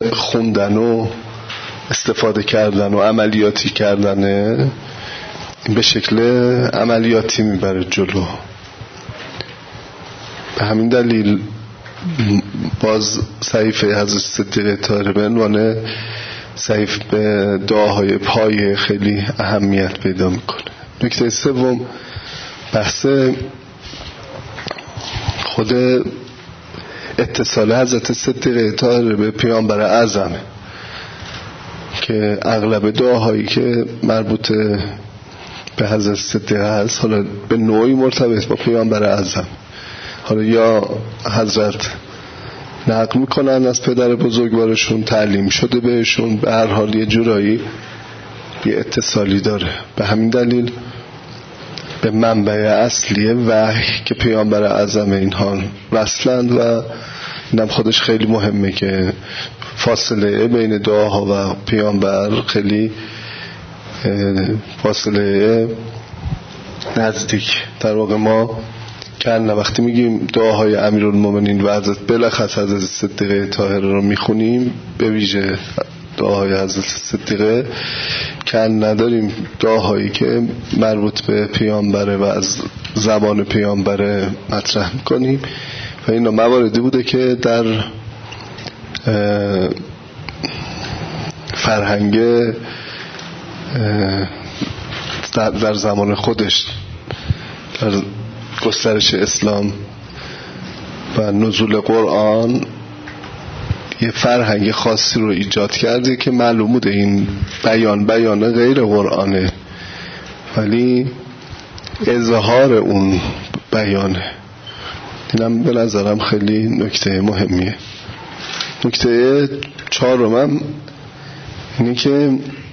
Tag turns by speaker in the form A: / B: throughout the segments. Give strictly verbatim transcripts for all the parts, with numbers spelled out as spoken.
A: خوندن و استفاده کردن و عملیاتی کردنه این به شکل عملیاتی میبره جلو. به همین دلیل باز صحیفه حضرت صدیقه طاهره به عنوان صحیفه به دعاهای پایه خیلی اهمیت پیدا میکنه. نکته سوم بحث خود اتصال حضرت صدیقه طاهره به پیامبر اعظمه که اغلب دعاهایی که مربوط به حضرت صدیقه هست حالا به نوعی مرتبط با پیامبر اعظم، حالا یا حضرت نقل میکنن از پدر بزرگوارشون، تعلیم شده بهشون، به هر حال یه جورایی یه اتصالی داره. به همین دلیل به منبع اصلی وحی که پیامبر اعظم اینها وصلند و اینم خودش خیلی مهمه که فاصله بین دعاها و پیامبر خیلی فاصله نزدیک. در واقع ما کنه وقتی میگیم دعاهای امیرالمومنین و حضرت بلخص حضرت صدیقه طاهره رو میخونیم، به ویژه دعاهای حضرت صدیقه، کن نداریم دعاهایی که مربوط به پیامبره و از زبان پیامبره مطرح میکنیم و اینا مواردی بوده که در فرهنگ در زمان خودش در گسترش اسلام و نزول قرآن یه فرهنگ خاصی رو ایجاد کرده که معلوم بوده این بیان بیان غیر قرآنه ولی اظهار اون بیانه. اینم به نظرم خیلی نکته مهمیه. نکته چهارم اینه که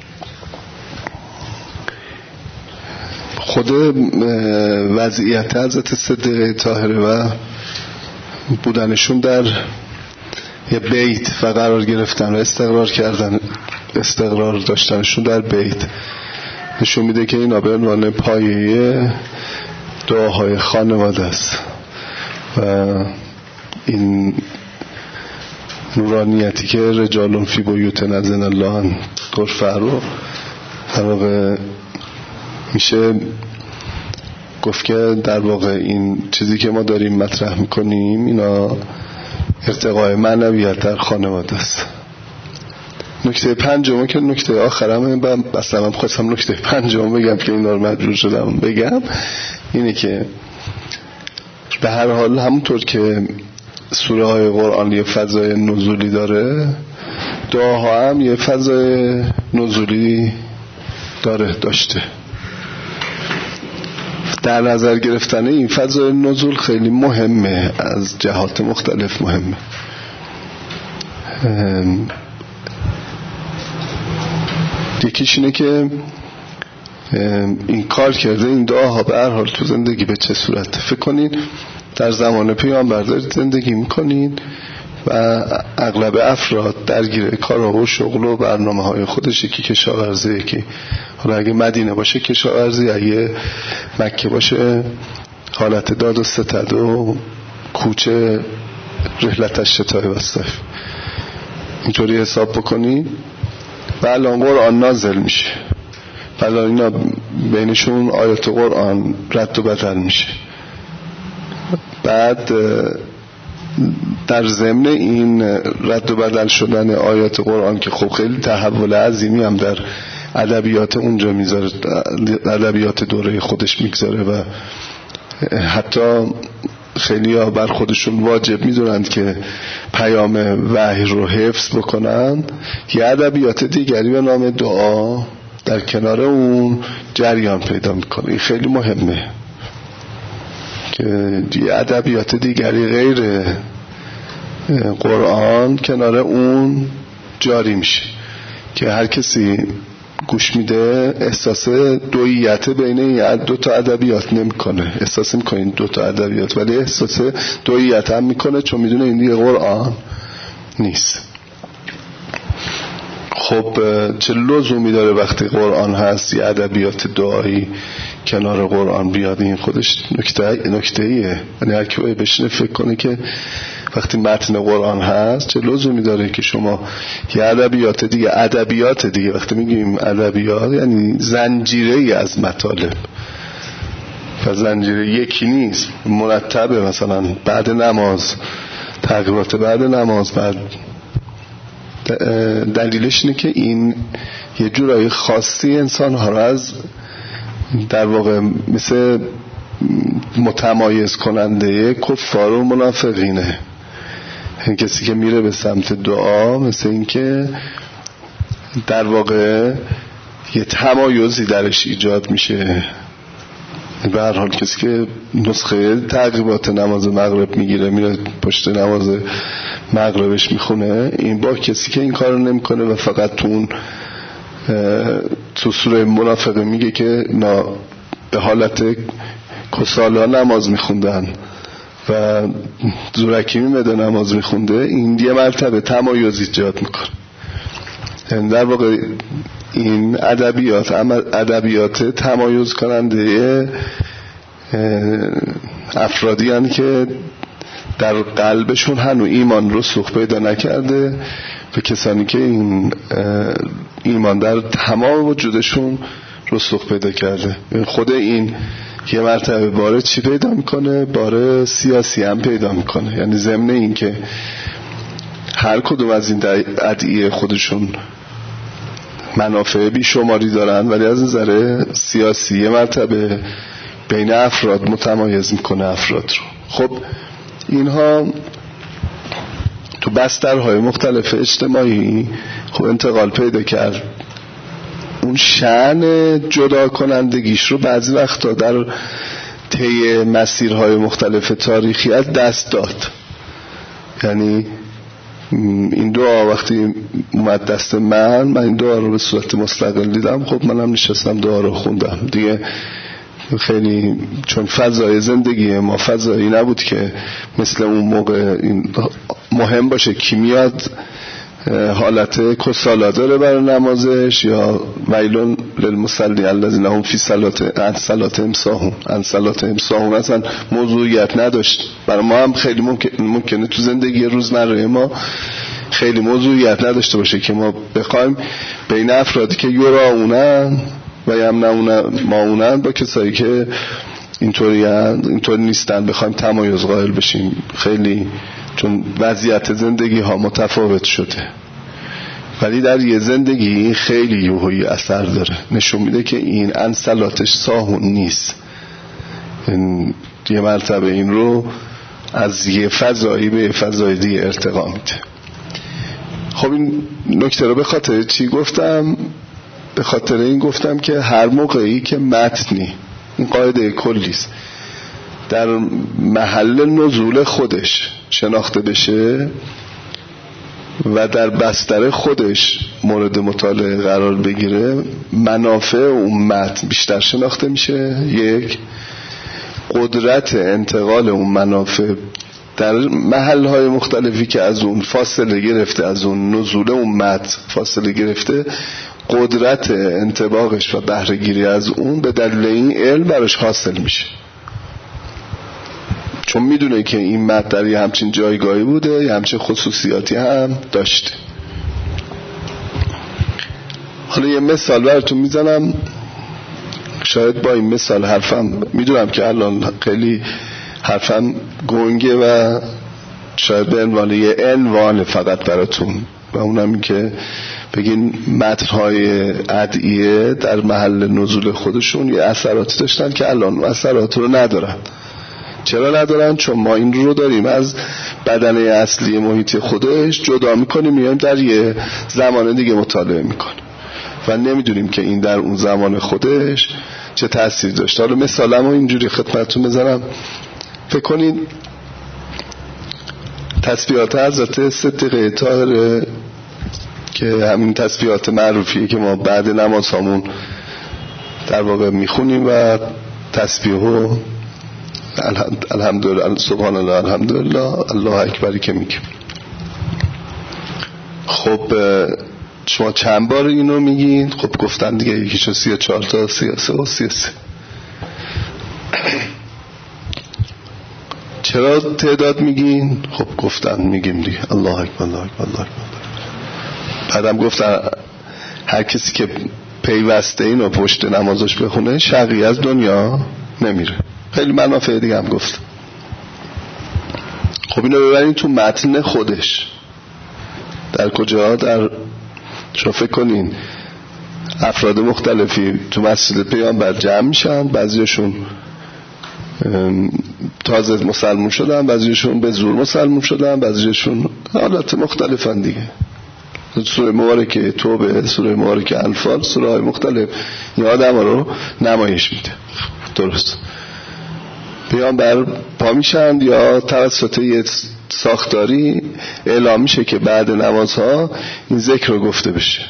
A: خود وضعیت حضرت صدیقه طاهره و بودنشون در یه بیت و قرار گرفتن و استقرار کردن استقرار داشتنشون در بیت نشون میده که اینا به عنوان پایه دعاهای خانواده است و این نورانیتی که رجال فی بیوت اذن الله ترفع رو در واقع میشه گفت که در واقع این چیزی که ما داریم مطرح میکنیم اینا ارتقای معنویت در خانواده است. نکته پنجم که نکته آخرمه، اصلا من خواستم نکته پنجم بگم که اینا رو مجبور شدم بگم، اینه که به هر حال همونطور که سوره های قرآن یه فضای نزولی داره، دعاها هم یه فضای نزولی داره داشته. در نظر گرفتن این فضای نزول خیلی مهمه، از جهات مختلف مهمه. یکیش اینه که این کار کرده این دعاها به هر حال تو زندگی به چه صورت. فکر کنین در زمان پیامبر دارید زندگی میکنین و اغلب افراد درگیر کارها و شغل و برنامه های خودش، یکی کشاورزی، یکی حالا اگه مدینه باشه کشاورزی، اگه مکه باشه حالت داد و ستد و کوچه رحلت شتای و صیف. اینطوری حساب بکنی و الان قرآن نازل میشه، الان اینا بینشون آیات قرآن رد و بدل میشه. بعد در ضمن این رد و بدل شدن آیات قرآن که خب خیلی تحول عظیمی هم در ادبیات اونجا میذاره، ادبیات دوره خودش میگذاره و حتی خیلی ها بر خودشون واجب میدونند که پیام وحی رو حفظ بکنن. یه ادبیات دیگری به نام دعا در کنار اون جریان پیدا میکنه. این خیلی مهمه که یه ادبیات دیگری غیر قرآن کنار اون جاری میشه که هر کسی گوش میده احساس دوییت بین این دو تا ادبیات نمیکنه. احساس میکنه این دو تا ادبیات، ولی احساس دوییت هم میکنه چون میدونه این دیگه قرآن نیست. خب چه لزومی داره وقتی قرآن هست یه ادبیات دعایی کنار قرآن بیاد؟ این خودش نکته نکته ایه. یعنی هر کی بشینه فکر کنه که وقتی متن قرآن هست چه لزومی داره که شما یه ادبیات دیگه ادبیات دیگه وقتی میگیم ادبیات یعنی زنجیره از مطالب و زنجیره یکی نیست، مرتبه. مثلا بعد نماز تقریبات بعد نماز بعد دلیلش اینه که این یه جورایی خاصی انسان ها را از در واقع مثل متمایز کننده کفار و منافقینه. این کسی که میره به سمت دعا مثل این که در واقع یه تمایزی درش ایجاد میشه. به هر حال کسی که نسخه تقریبات نماز مغرب میگیره میره پشت نماز مغربش میخونه، این با کسی که این کارو نمیکنه و فقط تو اون تو سوره منافقه میگه که نا به حالت کسالا نماز میخوندن و زورکی میمده نماز میخونده، این یه مرتبه تمایز ایجاد میکنه. یعنی در واقع این ادبیات ادبیات تمایز کننده افرادی هستند که در قلبشون هنوز ایمان رسوخ پیدا نکرده و کسانی که این ایمان در تمام وجودشون رسوخ پیدا کرده. خود این یه مرتبه باره چی پیدا میکنه؟ باره سیاسی هم پیدا میکنه. یعنی ضمن این که هر کدوم از این ادعیه خودشون منافع بیشماری دارن ولی از نظر سیاسی یه مرتبه بین افراد متمایز میکنه افراد رو. خب اینها تو بسترهای مختلف اجتماعی خب انتقال پیدا کرد. اون شأن جدا کنندگیش رو بعضی وقتا در طی مسیرهای مختلف تاریخی از دست داد. یعنی این دعا وقتی اومد دست من من این دعا رو به صورت مستقل دیدم، خب منم نشستم دعا رو خوندم دیگه. خیلی چون فضای زندگی ما فضایی نبود که مثل اون موقع این مهم باشه کی میاد حالت کسالا داره برای نمازش یا ویلون للمصلی الذین هم فی صلات عن صلاتهم ساهون عن صلاتهم ساهون اصلا موضوعیت نداشت. برای ما هم خیلی ممکن ممکنه تو زندگی روزمره ما خیلی موضوعیت نداشته باشه که ما بخوایم بین افرادی که یراونن و یمنعون ماونن با کسایی که اینطوری اینطوری نیستن بخوایم تمایز قائل بشیم. خیلی چون وضعیت زندگی ها متفاوت شده، ولی در یه زندگی خیلی یوهوی اثر داره، نشون میده که این انسلاتش ساهون نیست. این یه مرتبه این رو از یه فضایی به یه فضای دیگه ارتقا میده. خب این نکته رو به خاطر چی گفتم؟ به خاطر این گفتم که هر موقعی که متنی، این قاعده کلیست، در محل نزول خودش شناخته بشه و در بستر خودش مورد مطالعه قرار بگیره، منافع اون متن بیشتر شناخته میشه. یک، قدرت انتقال اون منافع در محل‌های مختلفی که از اون فاصله گرفته، از اون نزول اون متن فاصله گرفته، قدرت انطباقش و بهره گیری از اون به دلیل این علم براش حاصل میشه، چون میدونه که این متن در یه همچین جایگاهی بوده، یه همچین خصوصیاتی هم داشته. حالا یه مثال براتون میزنم، شاید با این مثال حرفم، میدونم که الان خیلی حرفم گنگه و شاید به عنوان یه عنوان فقط براتون، و اونم این که بگین متن‌های ادعیه در محل نزول خودشون یه اثراتی داشتن که الان اثرات رو ندارن. چرا ندارن؟ چون ما این رو داریم از بدنه اصلی محیطی خودش جدا میکنیم، میایم در یه زمان دیگه مطالعه میکنیم و نمیدونیم که این در اون زمان خودش چه تأثیر داشته. حالا مثالمو اینجوری خدمتتون بزنم. فکر کنید تسبیحات حضرت صدیقه طاهره که همین تسبیحات معروفیه که ما بعد نماز همون در واقع میخونیم و تسبیحو الحمدلله سبحان الله الحمدلله الله اکبری که میگیم. خب شما چند بار اینو میگین؟ خب گفتن دیگه یکیشو سی و چهار تا سی و سه و سی و سه. چرا تعداد میگین؟ خب گفتن میگیم دیگه، الله اکبر الله اکبر الله اکبر. بعدم گفتن هر کسی که پیوسته اینو پشت نمازش بخونه شقی از دنیا نمیره. خیلی منافع دیگه هم گفت. خب اینو ببرین تو متن خودش. در کجا؟ در شما فکر کنین افراد مختلفی تو مسجد پیامبر جمع میشن، بعضیشون تازه مسلمون شدن، بعضیشون به زور مسلمون شدن، بعضیشون حالات مختلفن دیگه. سوره مبارکه توبه، سوره مبارکه انفال، سوره های مختلف این آدم رو نمایش میده. درست پیامبر پا میشن یا توسط یه ساختاری اعلام میشه که بعد نمازها این ذکر رو گفته بشه،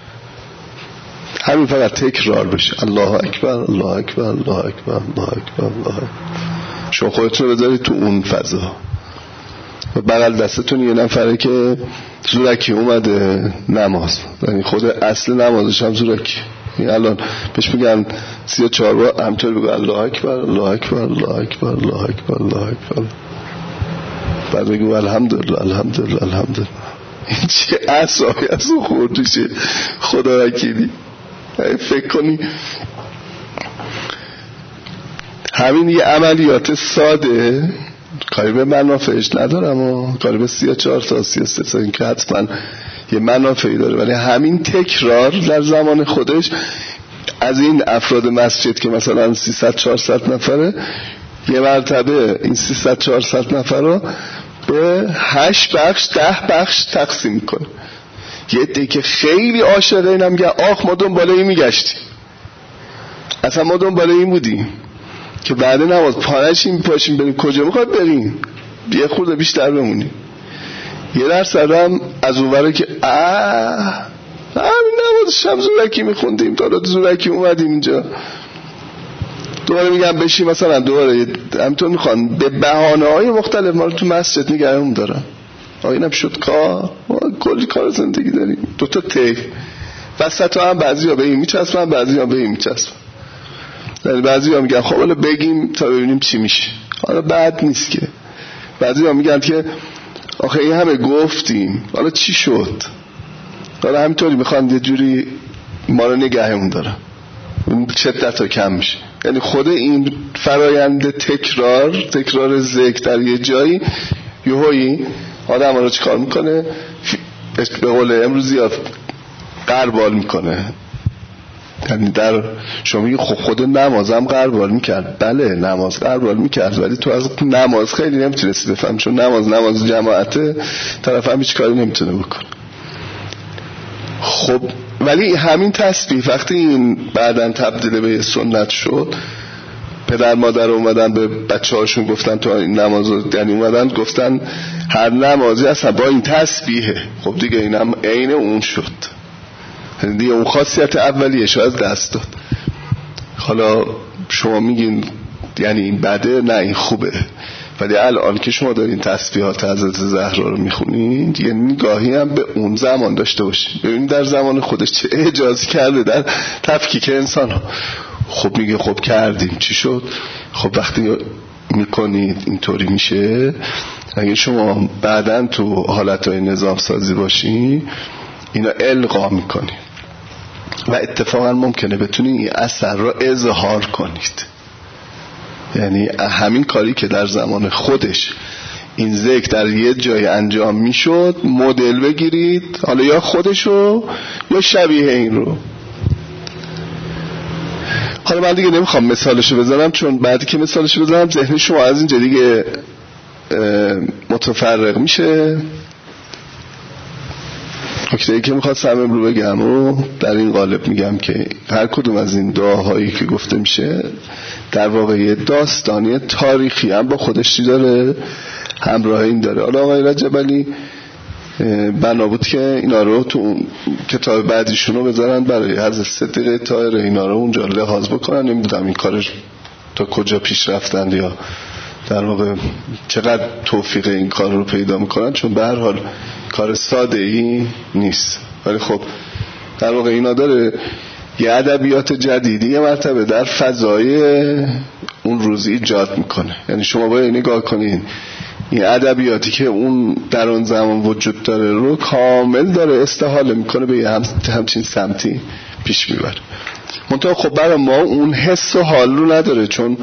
A: همین فقط تکرار بشه، الله اکبر الله اکبر الله اکبر الله اکبر الله اکبر. شما خودتون رو بذارید تو اون فضا و بغل دستتون یه نفره که زورکی اومده نماز، یعنی خود اصل نمازش هم زورکی، این الان بهش بگن سی و چهار بار همطور بگو الله اکبر الله اکبر الله اکبر الله اکبر الله اکبر، بعد بگو الحمدلله الحمدلله الحمدلله. این چه اعصابی از اون خوردیشه خدا وکیلی. فکر کنی همین یه عملیات ساده کاری به منافعش ندارم و کاری به سی و چهار تا سی و سه تا این که حتما یه منافعی داره، ولی همین تکرار در زمان خودش از این افراد مسجد که مثلا سیصد چهارصد نفره یه مرتبه این سیصد چهارصد نفر رو به هشت بخش ده بخش تقسیم میکنه. یه عده که خیلی عاشقه اینم میگه آخ ما دنباله این میگشتیم، اصلا ما دنباله این بودیم که بعد نماز پانشیم پاشیم بریم کجا میخواد بریم یه خورده بیشتر بمونیم. یه درصد هم از اونوره که آه همین نمازش هم زورکی میخوندیم تا زورکی اومدیم اینجا، دوباره میگم بشیم مثلا دوباره همینطور میخوان به بهانه های مختلف ما رو تو مسجد نگرم دارن. آه اینم شد کار، کلی کار زندگی داریم، دوتا تیف وسط هم بعضی ها به این میچسبن بعضی ها به این میچسبن. یعنی بعضی ها میگن خب حالا بگیم تا ببینیم چی میشه، حالا بعد نیست که. بعضی ها میگن که آخه این همه گفتیم حالا چی شد، حالا همینطوری میخوان یه جوری ما رو نگهمون دارن، شدت ها کم میشه. یعنی خود این فرایند تکرار تکرار ذکر در یه جایی یهویی آدم ها رو چی کار میکنه؟ به قول امروزی ها قربال میکنه. یعنی در شما میگی خب خود نمازم قربال میکرد، بله نماز قربال میکرد، ولی تو از نماز خیلی نمیتونستی بفهم، چون نماز نماز جماعته طرف هم هیچ کاری نمیتونه بکنه. خب ولی همین تسبیح وقتی این بعدن تبدیل به سنت شد، پدر مادر اومدن به بچه هاشون گفتن تو این نماز رو، یعنی اومدن گفتن هر نمازی اصلا با این تسبیحه. خب دیگه اینم عین اون شد دیگه، اون خاصیت اولیه‌شو از دست داد. حالا شما میگین یعنی این بده، نه این خوبه، ولی الان که شما دارین تسبیحات حضرت زهرا رو میخونین دیگه نگاهی هم به اون زمان داشته باشین، ببینید در زمان خودش چه اعجازی کرده در تفکیک انسان ها. خب میگه خب کردیم چی شد؟ خب وقتی میکنید اینطوری میشه. اگه شما بعدن تو حالتهای نظام سازی باشین اینا القا میکنید و اتفاقا ممکنه بتونید این اثر رو اظهار کنید. یعنی همین کاری که در زمان خودش این ذکر در یه جای انجام میشد مدل بگیرید، حالا یا خودشو یا شبیه این رو. حالا من دیگه نمیخوام مثالشو بزنم، چون بعدی که مثالشو بزنم ذهن شما از اینجا دیگه متفرق میشه. نکته‌ای که میخواستم رو بگم و در این قالب میگم که هر کدوم از این دعاهایی که گفته میشه در واقع یه داستانی تاریخی هم با خودش داره، همراه این داره. حالا آقای رجب‌علی بنا بود که اینا رو تو کتاب بعدیشون رو بذارن برای حضرت صدیقه طاهره، اینا رو اونجا لحاظ بکنن. نمیدونم این کارش تا کجا پیش رفتن یا در واقع چقدر توفیق این کار رو پیدا میکنن، چون به هر حال کار ساده ای نیست. ولی خب در واقع اینا داره یه ادبیات جدیدی یه مرتبه در فضای اون روز ایجاد میکنه. یعنی شما باید نگاه کنین این ادبیاتی که اون در اون زمان وجود داره رو کامل داره استحاله میکنه به یه هم همچین سمتی پیش میبره. منطقه خب برای ما اون حس و حال رو نداره، چون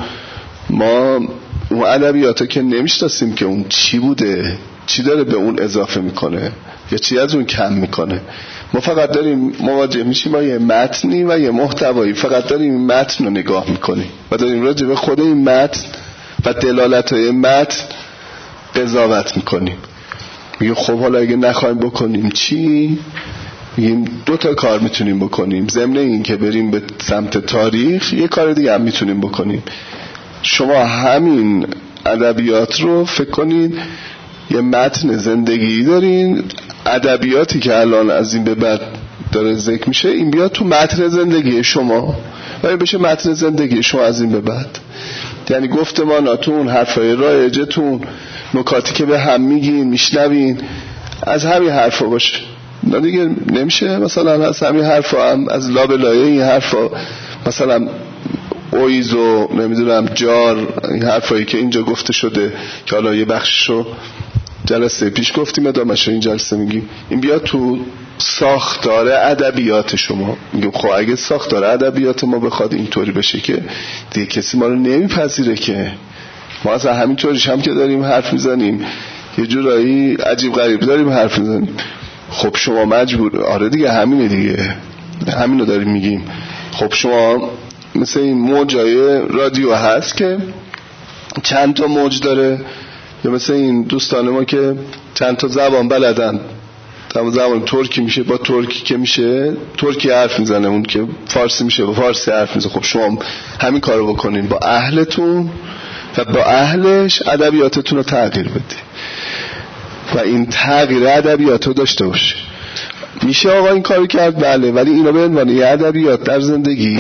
A: ما اون ادبیاتا که نمیشناسیم که اون چی بوده، چی داره به اون اضافه میکنه یا چی از اون کم میکنه. ما فقط داریم مواجه میشیم با یه متنی و یه محتوایی، فقط داریم این متن رو نگاه میکنیم و داریم راجع به خود این متن و دلالت‌های متن قضاوت میکنیم. میگیم خب حالا اگه نخوایم بکنیم چی؟ میگیم دو تا کار میتونیم بکنیم. ضمن این که بریم به سمت تاریخ، یه کار دیگه هم میتونیم بکنیم. شما همین ادبیات رو فکر کنید یه متن زندگی دارین، ادبیاتی که الان از این به بعد داره ذکر میشه این بیاد تو متن زندگی شما و این بشه متن زندگی شما از این به بعد. یعنی گفتماناتون، حرفای رایجتون، نکاتی که به هم میگین میشنوین از همین حرفا باشه. نه دیگه نمیشه مثلا از همین حرفا هم از لابلایه این حرفا مثلا اویز و نمیدونم جار، این حرفایی که اینجا گفته شده که حالا یه بخششو جلسه پیش گفتیم ادامه‌شو این جلسه میگیم، این بیاد تو ساختار ادبیات شما. میگم خب اگه ساختار ادبیات ما بخواد اینطوری بشه که دیگه کسی ما رو نمیپذیره، که ما اصلا همینطوریش هم که داریم حرف میزنیم یه جورایی عجیب غریب داریم حرف میزنیم، خب شما مجبور، آره دیگه همینه دیگه، همینو داریم میگیم. خب شما مثل این موجای رادیو هست که چند تا موج داره، یا مثل این دوستان ما که چند تا زبان بلدن، زبان ترکی میشه با ترکی که میشه ترکی حرف میزنه، اون که فارسی میشه با فارسی حرف میزنه. خب شما همین کارو بکنین با اهلتون و با اهلش ادبیاتتون رو تغییر بدید و این تغییر ادبیات رو داشته باشه. میشه آقا این کارو کرد؟ بله، ولی اینو به عنوان یه ادبیات در زندگی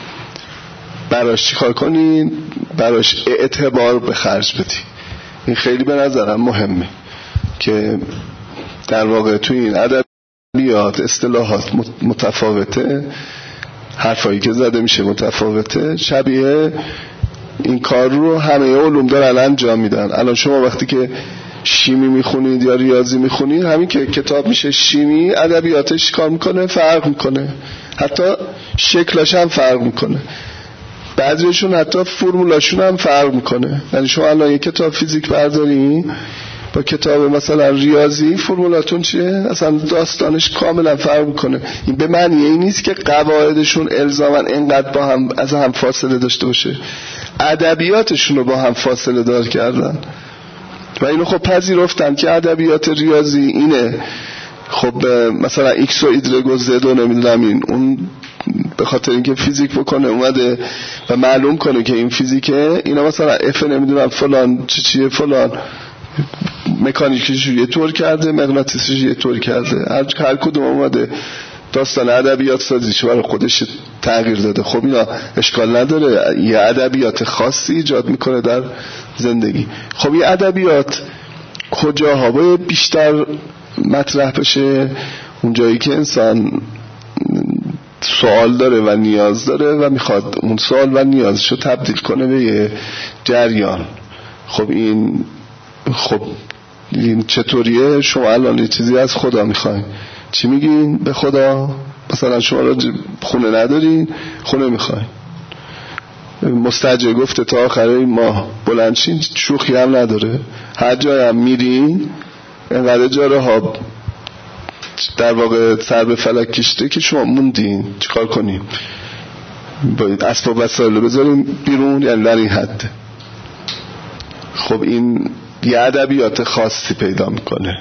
A: براش چیکار کنین؟ براش اعتبار به خرج بدید. این خیلی به نظرم مهمه که در واقع توی این ادبیات اصطلاحات متفاوته، حرفایی که زده میشه متفاوته، شبیه این کار رو همه علوم دارن انجام میدن. الان شما وقتی که شیمی میخونید یا ریاضی میخونید، همین که کتاب میشه شیمی، ادبیاتش کار میکنه فرق میکنه، حتی شکلش هم فرق میکنه، بعضیشون حتی فرمولاشون هم فرق میکنه. یعنی شما الان یک کتاب فیزیک برداری با کتاب مثلا ریاضی، فرمولاتون چیه؟ اصلا داستانش کاملا فرق میکنه. این به معنی این نیست که قواعدشون الزاما اینقدر با هم از هم فاصله داشته باشه، ادبیاتشون رو با هم فاصله دار کردن و اینو خب پذیرفتن که ادبیات ریاضی اینه. خب مثلا ایکس و ایدرگ و زد و نمیدونم این، اون به خاطر اینکه فیزیک بکنه اومده و معلوم کنه که این فیزیکه، اینا مثلا اف نمیدونم فلان چی چیه فلان، مکانیکیش یه طور کرده، مغناطیسیش یه طور کرده، هر هر کدوم اومده داستان ادبیات سازیش برای خودش تغییر داده. خب اینا اشکال نداره، یه ادبیات خاصی ایجاد میکنه در زندگی. خب یه ادبیات کجاها باید بیشتر مطرح بشه؟ اون جایی که انسان سوال داره و نیاز داره و میخواد اون سوال و نیازشو تبدیل کنه به یه جریان. خب این خب این چطوریه؟ شما الان یه چیزی از خدا میخواین، چی میگین به خدا؟ مثلا شما را خونه ندارین، خونه میخواین، مستاجر گفته تا آخر این ماه بلند شین، شوخی هم نداره، هر جای هم میرین اینقدر جاره ها در واقع سر به فلک کشته که شما موندین، چیکار کنیم؟ باید اسباب وسایل رو بذاریم بیرون، یعنی در این حد. خب این یه ادبیات خاصی پیدا میکنه.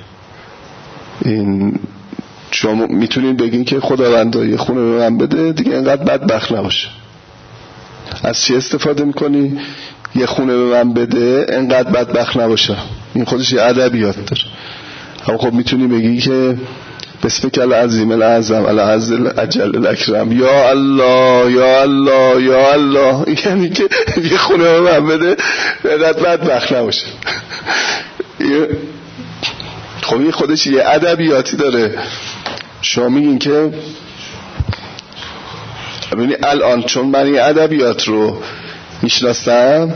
A: این شما میتونین بگین که خداوند یه خونه به من بده دیگه اینقدر بدبخت نباشه. از چی استفاده میکنی؟ یه خونه به من بده اینقدر بدبخت نباشه. این خودش یه ادبیات داره. اما خب میتونی بگی که بسمک العظیم الاعظم العز الاجل الاکرم، یا الله یا الله یا الله، یعنی که یه خونه به من بده اینقدر بدبخت نباشه. خب این خودش یه ادبیاتی داره. شما میگین که ببینی الان چون من این ادبیات رو میشناسم.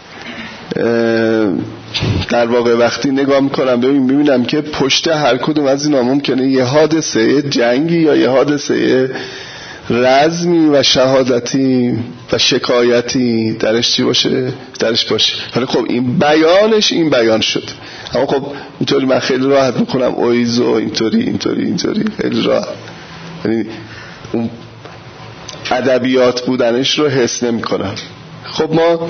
A: در واقع وقتی نگاه میکنم ببین میبینم که پشت هر کدوم از اینا ممکنه یه حادثه جنگی یا یه حادثه رزمی و شهادتی و شکایتی درش چی باشه درش باشه. ولی خب این بیانش این بیان شد. اما خب اینطوری من خیلی راحت میکنم اویزو اینطوری اینطوری اینطوری خیلی راحت، یعنی اون ادبیات بودنش رو حس نمیکنم. خب ما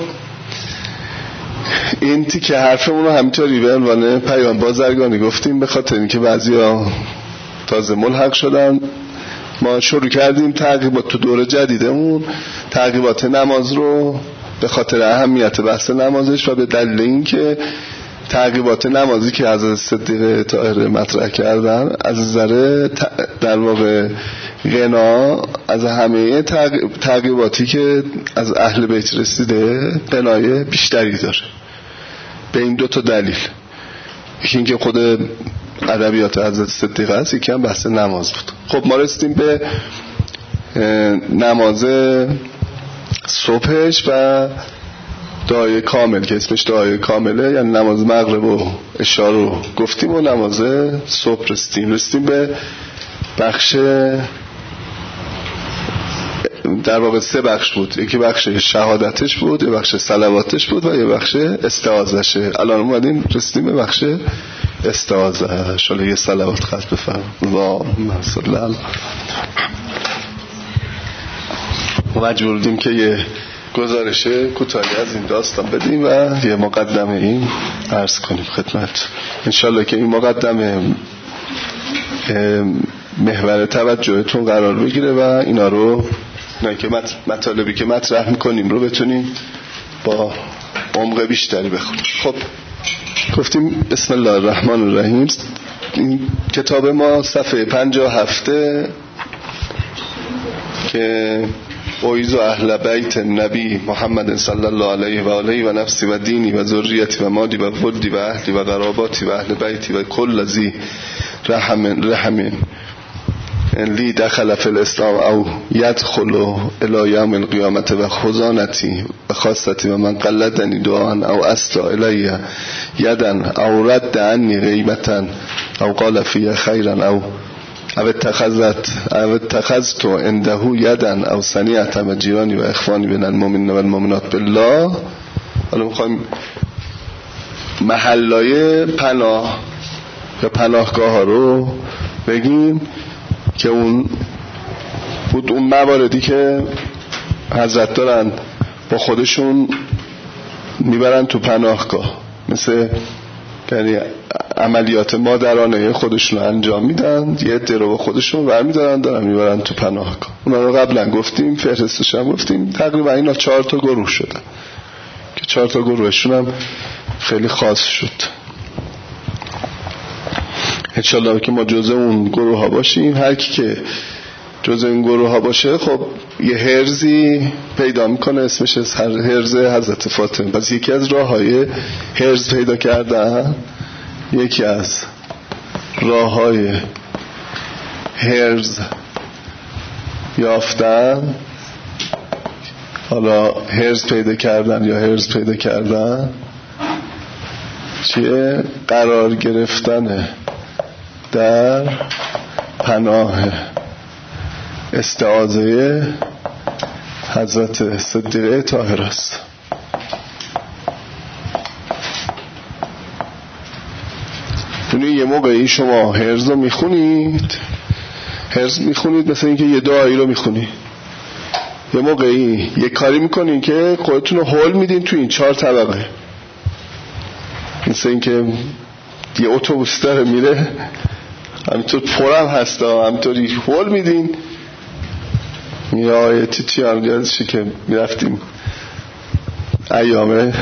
A: این تیکه حرفمون رو همینطوری به عنوان پیام بازرگانی گفتیم به خاطر اینکه بعضیا تازه ملحق شدن. ما شروع کردیم تعقیبات تو دور جدیدمون، تعقیبات نماز رو به خاطر اهمیت بحث نمازش و به دلیل اینکه تعقیبات نمازی که حضرت صدیق طاهره مطرح کردن از نظر در واقع غنا از همه تعقیباتی که از اهل بیت رسیده غنای بیشتری داره. به این دو تا دلیل، یکی اینکه خود ادبیات حضرت صدیق است، یکی هم بحث نماز بود. خب ما رسیدیم به نماز صبحش و دعای کامل که اسمش دعای کامله، یعنی نماز مغرب و عشا رو گفتیم و نماز صبح رسیدیم. رسیدیم به بخش در واقع سه بخش بود، یکی بخش شهادتش بود، یه بخش صلواتش بود و یه بخش استعاذهشه. الان اومدیم رسیدیم به بخش استعاذه. شاله یه صلوات خط بفرم. اللهم صل علی. مجبور بودیم که یه گزارش کوتاهی از این داستان بدیم و یه مقدمه این عرض کنیم خدمت. انشالله که این مقدمه محور توجهتون قرار بگیره و اینا رو نه که مطالبی که مطرح میکنیم رو بتونیم با عمق بیشتری بخونیم. خب گفتیم بسم الله الرحمن الرحیم. این کتاب ما صفحه پنجاه و هفت که اویز و اهل بیت نبی محمد صلی الله علیه و آله و نفسی و دینی و ذریتی و مالی و ولدی و اهلی و قراباتی و اهل بیتی و کل ذی رحم رحم لی دخل فی الاسلام او یدخل الی یوم القیامت و خزانتی و خاصتی و من قلدنی دعان او اسرا الی یدن او رد عنی غیبتا او قال فی خیرا او او اتخذت او اتخذت عنده یدن او صنیعت و جیرانی و اخوانی بین المؤمنین و المؤمنات بالله. حالا میخوایم محلای پناه یا پناهگاه ها رو بگیم که اون بود اون مواردی که حضرت دارن با خودشون میبرن تو پناهگاه، مثل یعنی عملیات مادرانه خودشون انجام میدن، یه عده رو با خودشون برمیدارن دارن میبرن تو پناهگاه. اونا رو قبلا گفتیم، فهرستش هم گفتیم. تقریبا اینا چهار تا گروه شدن که چهار تا گروهشون هم خیلی خاص شد. انشالله که ما جزء اون گروه ها باشیم. هر کی که جزء اون گروه ها باشه خب یه هرزی پیدا میکنه اسمش هرز حضرت فاطمه. پس یکی از راه های هرز پیدا کردن، یکی از راه های هرز یافتن، حالا هرز پیدا کردن یا هرز پیدا کردن چیه؟ قرار گرفتن در پناه استعاذه حضرت صدیقه طاهره است. یعنی یه موقعی شما هرز رو میخونید، هرز میخونید مثل اینکه یه دعایی رو میخونید. یه موقعی یه کاری میکنین که خودتون رو هول میدین تو این چهار طبقه، مثل اینکه یه اتوبوس داره میره همینطور پرم هستا، همینطوری هول میدین. یه آیتی چیان یادشه که میرفتیم ایامه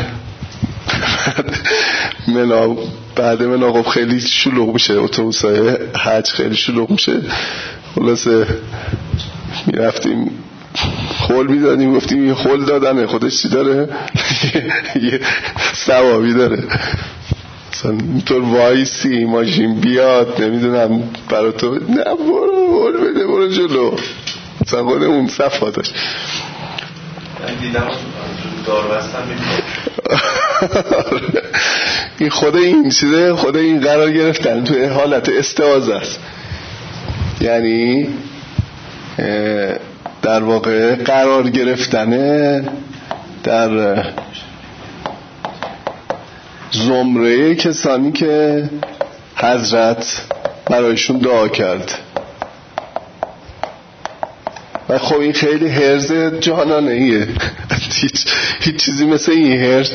A: منا، بعد منا خب خیلی شلوغ میشه، اتوبوس های حج خیلی شلوغ میشه. خلاصه میرفتیم خول میدادیم، گفتیم یه خول دادنه خودش چی داره؟ یه ثوابی داره. مثلا اینطور وایسی ماشین بیاد نمیدونم برای تو، نه برو برو بده برو جلو. مثلا خود اون صفحه داشت.
B: دار بستن میکنه.
A: این خود این چیزه، خود این قرار گرفتن توی حالت استعاذه است. یعنی در واقع قرار گرفتنه در زمره کسانی که حضرت برایشون دعا کرد. و خب این خیلی هرز جانانه ایه. هیچ, هیچ چیزی مثل این هرز،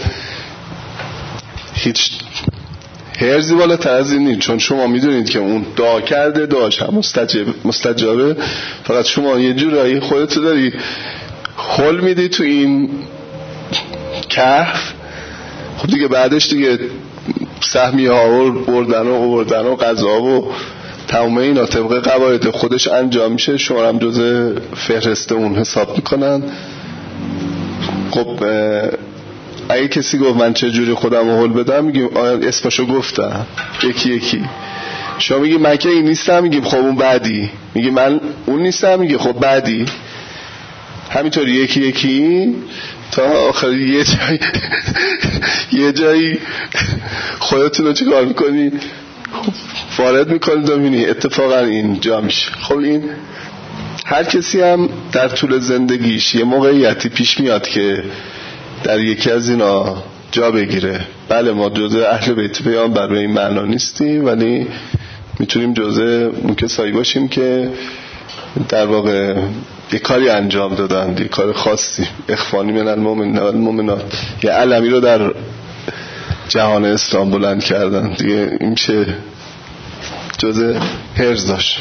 A: هیچ هرزی بالاتر از این نیست. چون شما میدونید که اون دعا کرده، دعاش هم مستجاب مستجابه، فقط شما یه جورایی خودتو داری خل میدی تو این کهف. خب دیگه بعدش دیگه سهمی ها و بردن و بردن و غذا و تمام اینا طبق قواعد خودش انجام میشه. شما هم جزء فهرست اون حساب میکنن. خب اگه کسی گفت من چه جوری خودم رو حل بدم، میگیم آیا اسمشو گفتم یکی یکی. شما میگی من که این نیستم، میگیم خب اون بعدی. میگی من اون نیستم، میگی خب بعدی. همینطوری یکی یکی تا آخر یه جایی یه جایی خودتون رو چه کار میکنی؟ وارد میکنید و میبینی اتفاقا این جا میشه. خب این هر کسی هم در طول زندگیش یه موقعیتی پیش میاد که در یکی از اینا جا بگیره. بله ما جزء اهل بیت پیامبر به این معنا نیستیم، ولی میتونیم جزء اون کسایی باشیم که در واقع یه کاری انجام دادن، یه کار خاصی، اخوانی من المؤمنین والمؤمنات، یه علمی رو در جهان اسلام بلند کردن دیگه. این چه جزء هرز داشت.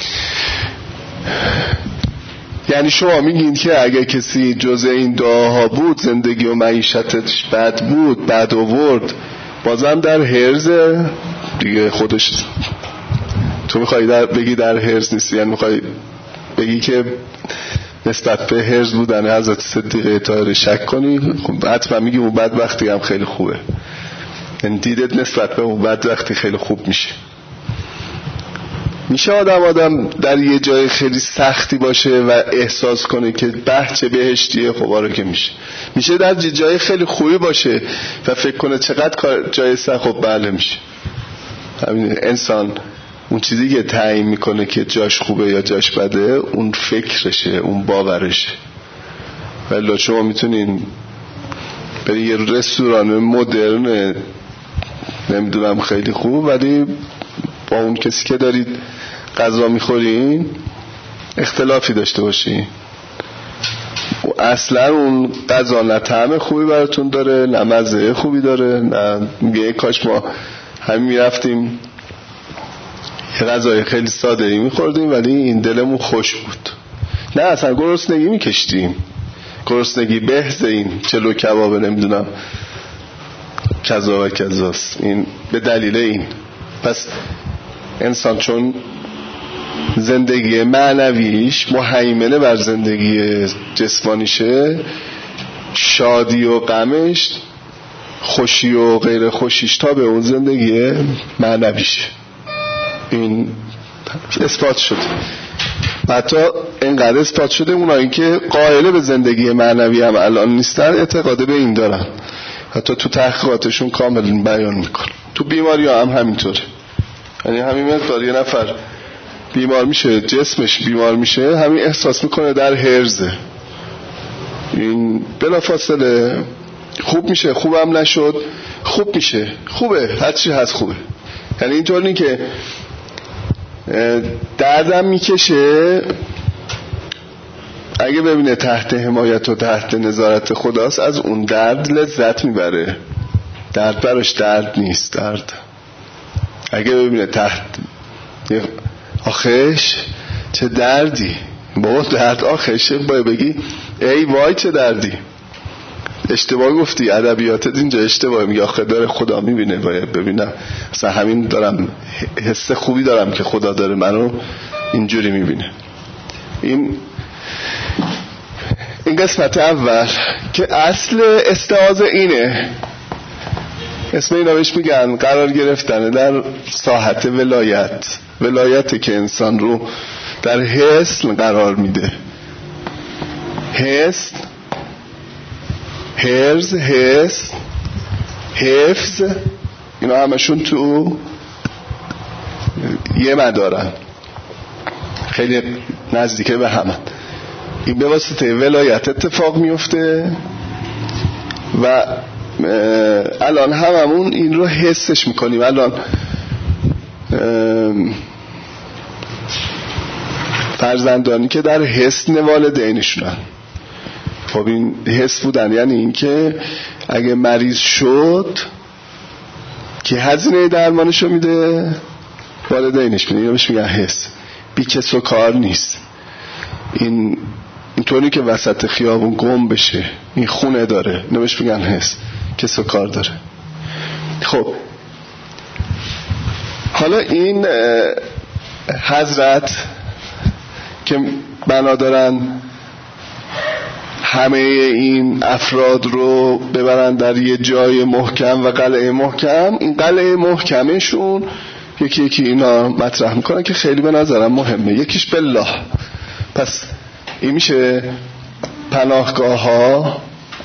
A: یعنی شما میگین که اگه کسی جزء این دعاها بود، زندگی و معیشتش بد بود، بد آورد، بازم در هرز دیگه. خودش تو میخوایی در بگی در هرز نیستی، یعنی میخوایی بگی که نسبت به هرز بودن حضرت صدیقه طاهره شک کنی. خب حتما میگی اون بدبختی هم خیلی خوبه، یعنی دیدت نسبت به اون بدبختی خیلی خوب میشه. میشه آدم آدم در یه جای خیلی سختی باشه و احساس کنه که به چه بهشتیه. خب آره که میشه. میشه در جای خیلی خوبی باشه و فکر کنه چقدر جای سخت. خب بله میشه. همین انسان اون چیزی که تعیین میکنه که جاش خوبه یا جاش بده، اون فکرشه، اون باورشه. ولی شما میتونین برای یه رستوران مدرن نمیدونم خیلی خوب، ولی با اون کسی که دارید غذا میخورین اختلافی داشته باشین. اصلا اون غذا نه طعم خوبی براتون داره، نه مزه خوبی داره، نه میگه کاش ما همین میرفتیم یه غذای خیلی ساده ای میخوردیم ولی این دلمون خوش بود. نه اصلا گرسنگی میکشتیم، گرسنگی بهز این چلو کباب نمیدونم کذا و کذاست. این به دلیل این. پس انسان چون زندگی معنویش مهیمنه بر زندگی جسمانیشه، شادی و غمش، خوشی و غیر خوشیش تا به اون زندگی معنویشه. این اثبات شده. حتی اینقدر اثبات شده اونایی که قائل به زندگی معنوی هم الان نیستن اعتقاد به این دارن. حتی تو تحقیقاتشون کامل بیان میکنن. تو بیماری هم همینطوره. یعنی همین مقدار یه نفر بیمار میشه، جسمش بیمار میشه، همین احساس میکنه در هرزه. این بلافاصله خوب میشه، خوبم نشد خوب میشه، خوبه، هر چی هست خوبه. یعنی اینطور نی که دردم میکشه، اگه ببینه تحت حمایت و تحت نظارت خداست از اون درد لذت میبره. درد براش درد نیست. درد اگه ببینه تحت آخش چه دردی، بابا درد آخشه، باید بگی ای وای چه دردی. اشتباه گفتی، ادبیاتت اینجا اشتباه. میگه آخه داره خدا میبینه، باید ببینم مثلا همین دارم حس خوبی دارم که خدا داره منو اینجوری میبینه. این این قسمت اول که اصل استعاذه اینه. اسم اینا بهش میگن قرار گرفتن در ساحت ولایت. ولایتی که انسان رو در حصن قرار میده. حصن هرز، حس، حفظ، اینا همشون تو یه مدارن، خیلی نزدیکه به همن. این به واسطه ولایت اتفاق میفته و الان هممون این رو حسش میکنیم. الان فرزندانی که در حسن والدینشونن، خب این حس بودن یعنی این که اگه مریض شد که هزینه درمانشو میده، والدینش میده. اینو بهش میگن حس. بی کس و کار نیست. این اینطوری که وسط خیابون گم بشه، این خونه داره، اینو بهش میگن حس، کس و کار داره. خب حالا این حضرت که بنا دارن همه این افراد رو ببرن در یه جای محکم و قلعه محکم، این قلعه محکمشون یکی یکی اینا مطرح میکنن که خیلی به نظرم مهمه. یکیش بالله. پس این میشه پناهگاه ها.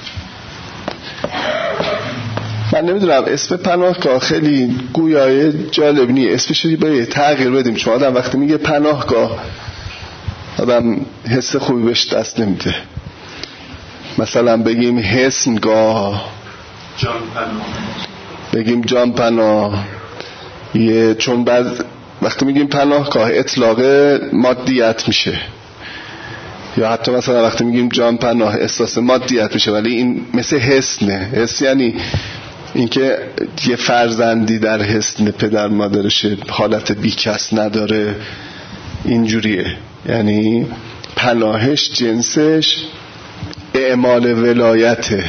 A: من نمیدونم اسم پناهگاه خیلی گویای جالب نیست، اسمش رو باید تغییر بدیم، چون آدم وقتی میگه پناهگاه آدم حس خوبی بهش دست نمیده. مثلا بگیم حسنگاه،
B: جان پناه،
A: بگیم جان پناه، یه چون بعد وقتی میگیم پناهگاه اطلاق مادیت میشه، یا حتی مثلا وقتی میگیم جان پناه احساس مادیت میشه، ولی این مثل حسنه. حس یعنی اینکه یه فرزندی در حسن پدر مادرشه، حالت بیکس نداره، اینجوریه. یعنی پناهش جنسش اعمال ولایته،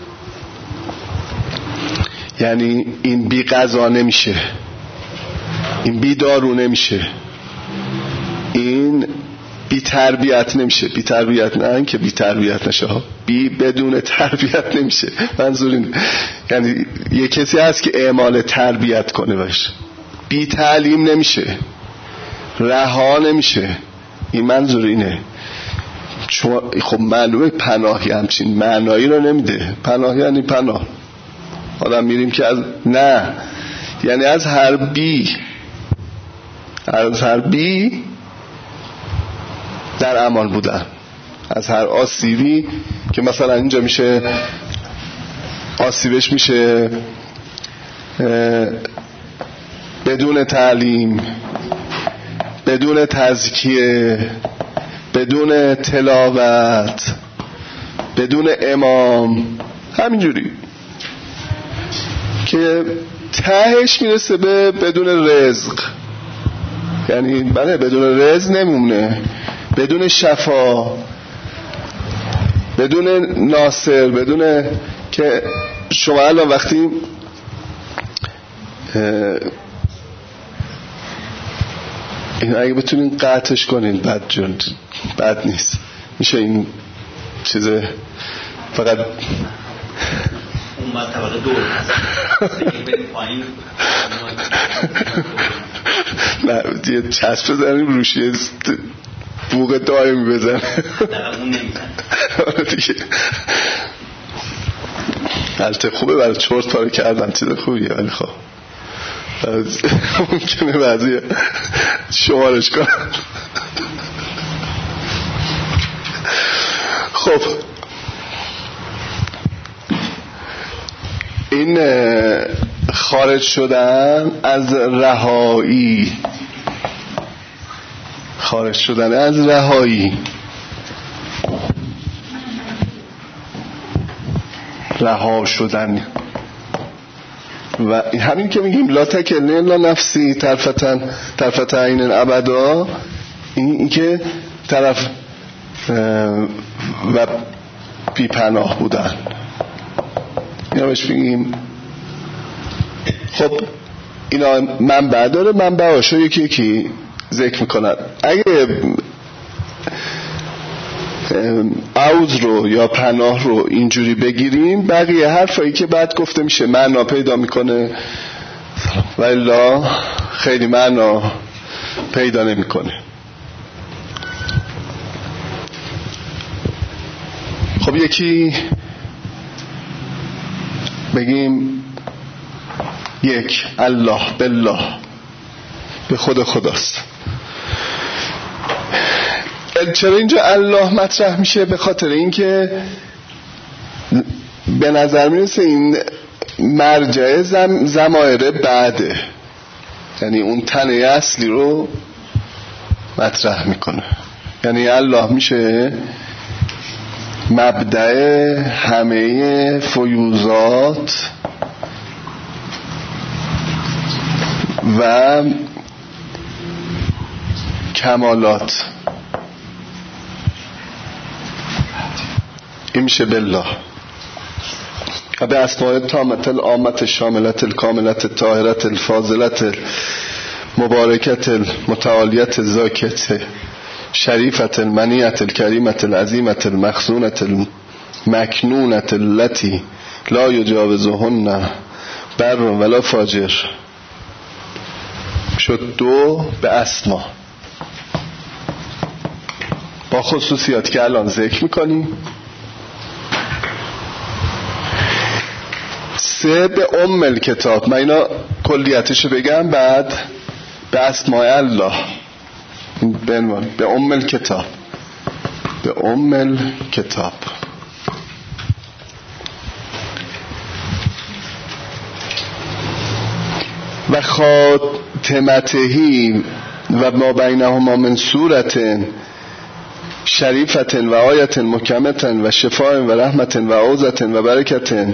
A: یعنی این بی غذا نمیشه، این بی دارو نمیشه، این بی تربیت نمیشه. بی تربیت نه اینکه بی تربیت نشه، بی بدون تربیت نمیشه. منظور این یعنی یه کسی هست که اعمال تربیت کنه باشه. بی تعلیم نمیشه، رها نمیشه. این منظور اینه. چون خب معلومه پناهی همچین معنایی رو نمیده. پناه یعنی پناه، آدم میریم که از نه، یعنی از هر بی، از هر بی در امان بودن، از هر آسیبی که مثلا اینجا میشه آسیبش میشه بدون تعلیم، بدون تزکیه، بدون تلاوت، بدون امام، همینجوری که تهش میرسه به بدون رزق. یعنی بله بدون رزق نمونه، بدون شفا، بدون ناصر، بدون که شما الان وقتی این اگه بتونین قطعش کنین بد جون بد نیست، میشه این چیز فقط
B: اون باید طبقه دور هست بریم پایین.
A: نه یه چسب بزنیم روش، یه بوق دائمی بزن
B: اون نمیزن
A: دیگه. البته خوبه برای چرت پاره کردن، چیز خوبیه، ولی خب ممکنه بعضی شمارش کنن. خب این خارج شدن از رهایی، خارج شدن از رهایی، رها شدن، و همین که میگیم لا تکلنی الا نفسی طرفتا طرفت عین ابدا، این که طرف و بی پناه بودن، اینا بهش میگیم. خب اینا منبع داره، منبعاشو یکی یکی ذکر میکنن. اگه عوض رو یا پناه رو اینجوری بگیریم، بقیه حرفایی که بعد گفته میشه معنا پیدا میکنه، والا خیلی معنا پیدا نمیکنه. خب یکی بگیم یک، الله بالله، به خود خداست. چرا اینجا الله مطرح میشه؟ به خاطر اینکه به نظر میرسه این مرجع زم زمایر بعده، یعنی اون تنه اصلی رو مطرح میکنه. یعنی الله میشه مبدأ همه فیوضات و کمالات. این میشه بالله. به اسماء تامت العامت شاملت الکاملت الطاهرت الفاضلت المبارکت المتعالیت الزاکت شریفت المنیت الکریمت العظیمت المخزونت المکنونت التي لا یجاوزهن بر ولا فاجر. شد دو به اسما با خصوصیاتی که الان ذکر میکنیم. سه به ام الکتاب. من اینا کلیتشو بگم بعد به اسماء الله بنوان. به ام الکتاب، به ام الکتاب. و خاتمتهی و ما بینهما من صورت شریفت و آیت محکمت و شفاء و رحمت و عوضت و برکت.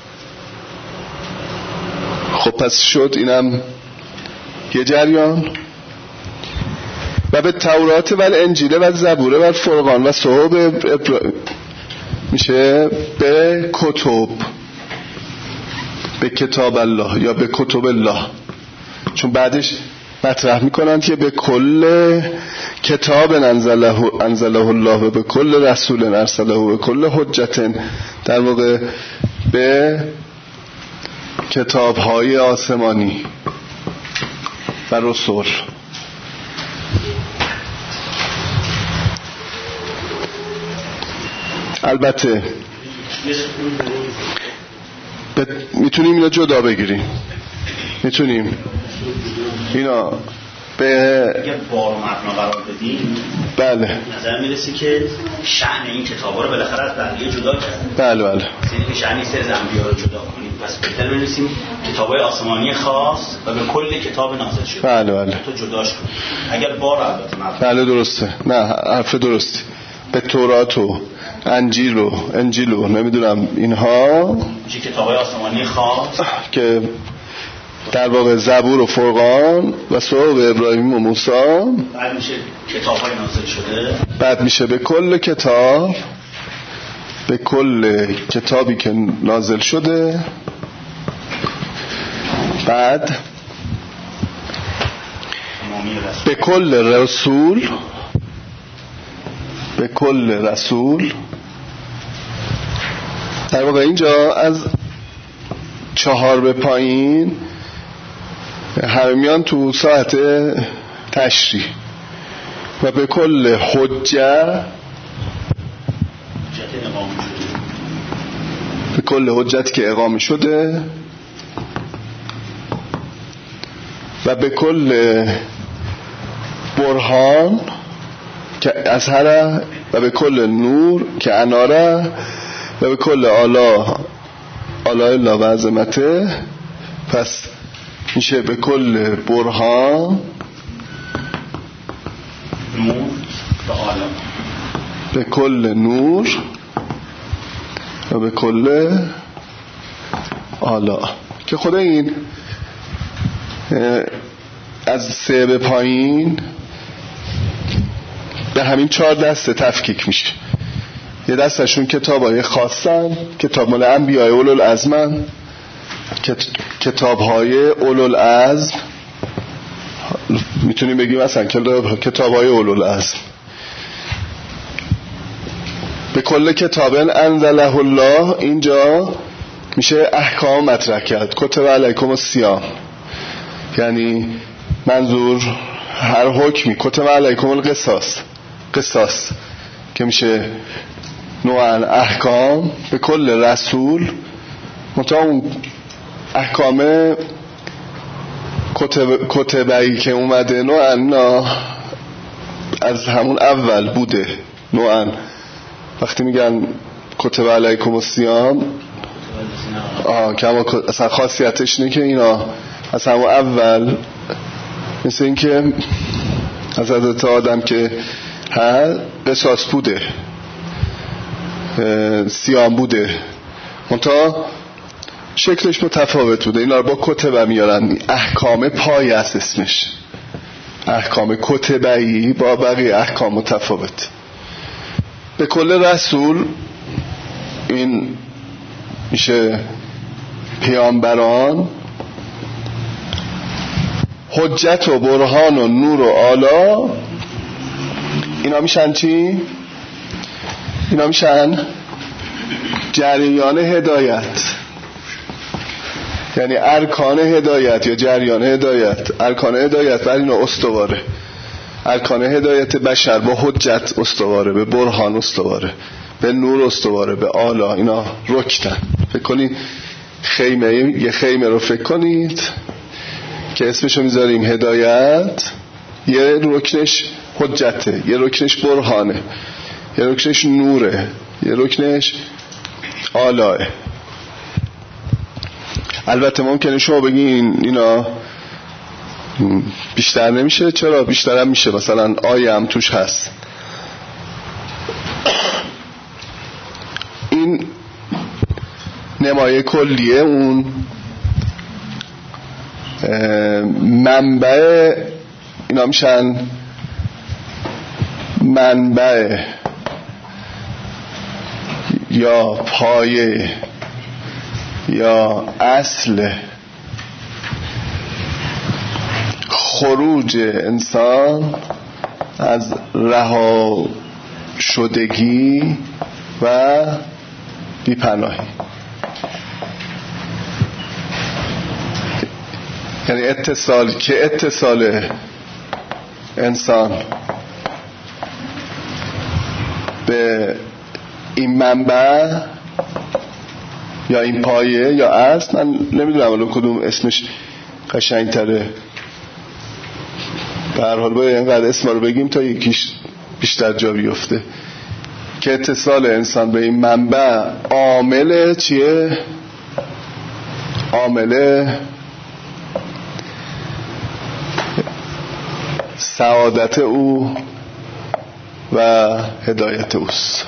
A: خب پس شد اینم یه جریان. و به تورات و انجیل و زبور و فرقان و صحب ابراهیم میشه به کتب، به کتاب الله یا به کتب الله، چون بعدش مطرح میکنند که به کل کتاب انزله انزله الله و به کل رسول ارسله و به کل حجت، در واقع به کتاب‌های آسمانی و رسول. البته ب... میتونیم اینا جدا بگیریم، میتونیم اینا به
B: یه بار و مبنا قرار بدیم.
A: بله
B: نظر میرسی که شأن این کتابا رو بالاخره از بقیه جدا کرد.
A: بله بله
B: یعنی که شأن سر انبیا رو جدا کنیم، پس بهتر بنویسیم کتابای آسمانی خاص و به کل کتاب نازل شده.
A: بله بله
B: تو جداش کن. اگر بار البته مبنا.
A: بله درسته، نه حرف درستی. به تورات و انجیل و انجیل و نمیدونم اینها
B: میشه کتابای آسمانی خاص
A: که در واقع زبور و فرقان و صحف ابراهیم و موسی.
B: بعد میشه کتابای نازل شده.
A: بعد میشه به کل کتاب، به کل کتابی که نازل شده. بعد به کل رسول، به کل رسول. در واقع اینجا از چهار به پایین همه میان تو ساعت تشریح. و به کل حجه، به کل حجت که اقامه شده. و به کل برهان که اظهره. و به کل نور که اناره. و به کل آلا آلا الله و عظمته. پس میشه به کل برهان،
B: نور و آلا،
A: به کل نور و به کل آلا. که خود این از سه به پایین به همین چهار دسته تفکیک میشه. یه دستشون کتابای خاصن، کتاب مال انبیاء اولوالعزمن، کتابهای اولوالعزم، میتونیم بگیم مثلا کتابهای اولوالعزم. به کل کتاب انزله الله اینجا میشه احکام مطرح کرد. کتب علیکم الصیام، یعنی منظور هر حکمی. کتب علیکم القصاص، قصاص که میشه نوعا احکام. به کل رسول منتها اون احکام کتب کتبه‌ای که اومده نوعا از همون اول بوده. نوعا وقتی میگن کتب علیکم الصیام آه که اما اصلا خاصیتش اینه که اینا از همون اول مثل این که از حضرت آدم که هر قصاص بوده، صیام بوده، منتها شکلش متفاوت بوده. اینا رو با کتبه میارن. احکام پایه است اسمش، احکام کتبه‌ای با بقیه احکام متفاوت. به کل رسول این میشه پیامبران حجت و برهان و نور و آلا. اینا میشن چی؟ اینا میشن جریان هدایت، یعنی ارکان هدایت یا جریان هدایت. ارکان هدایت بر اینا استواره. ارکان هدایت بشر با حجت استواره، به برهان استواره، به نور استواره، به آلا. اینا رکنن. فکر کنید خیمه، یه خیمه رو فکر کنید که اسمشو میذاریم هدایت. یه رکنش حجته، یه رکنش برهانه، یه رکنش نوره، یه رکنش آلاه. البته ممکنه شما بگین اینا بیشتر نمیشه. چرا؟ بیشتر هم میشه. مثلا آیه هم توش هست. این نمایه کلیه اون منبع، اینا میشن منبع یا پایه یا اصل خروج انسان از رها شدگی و بی‌پناهی. یعنی اتصال که اتصال انسان به این منبع یا این پایه یا اصل، من نمیدونم الان کدوم اسمش قشنگ تره. به هر حال باید اینقدر اسم رو بگیم تا یکیش بیشتر جا بیفته. که اتصال انسان به این منبع عامل چیه؟ عامل سعادت او و هدایت اوست.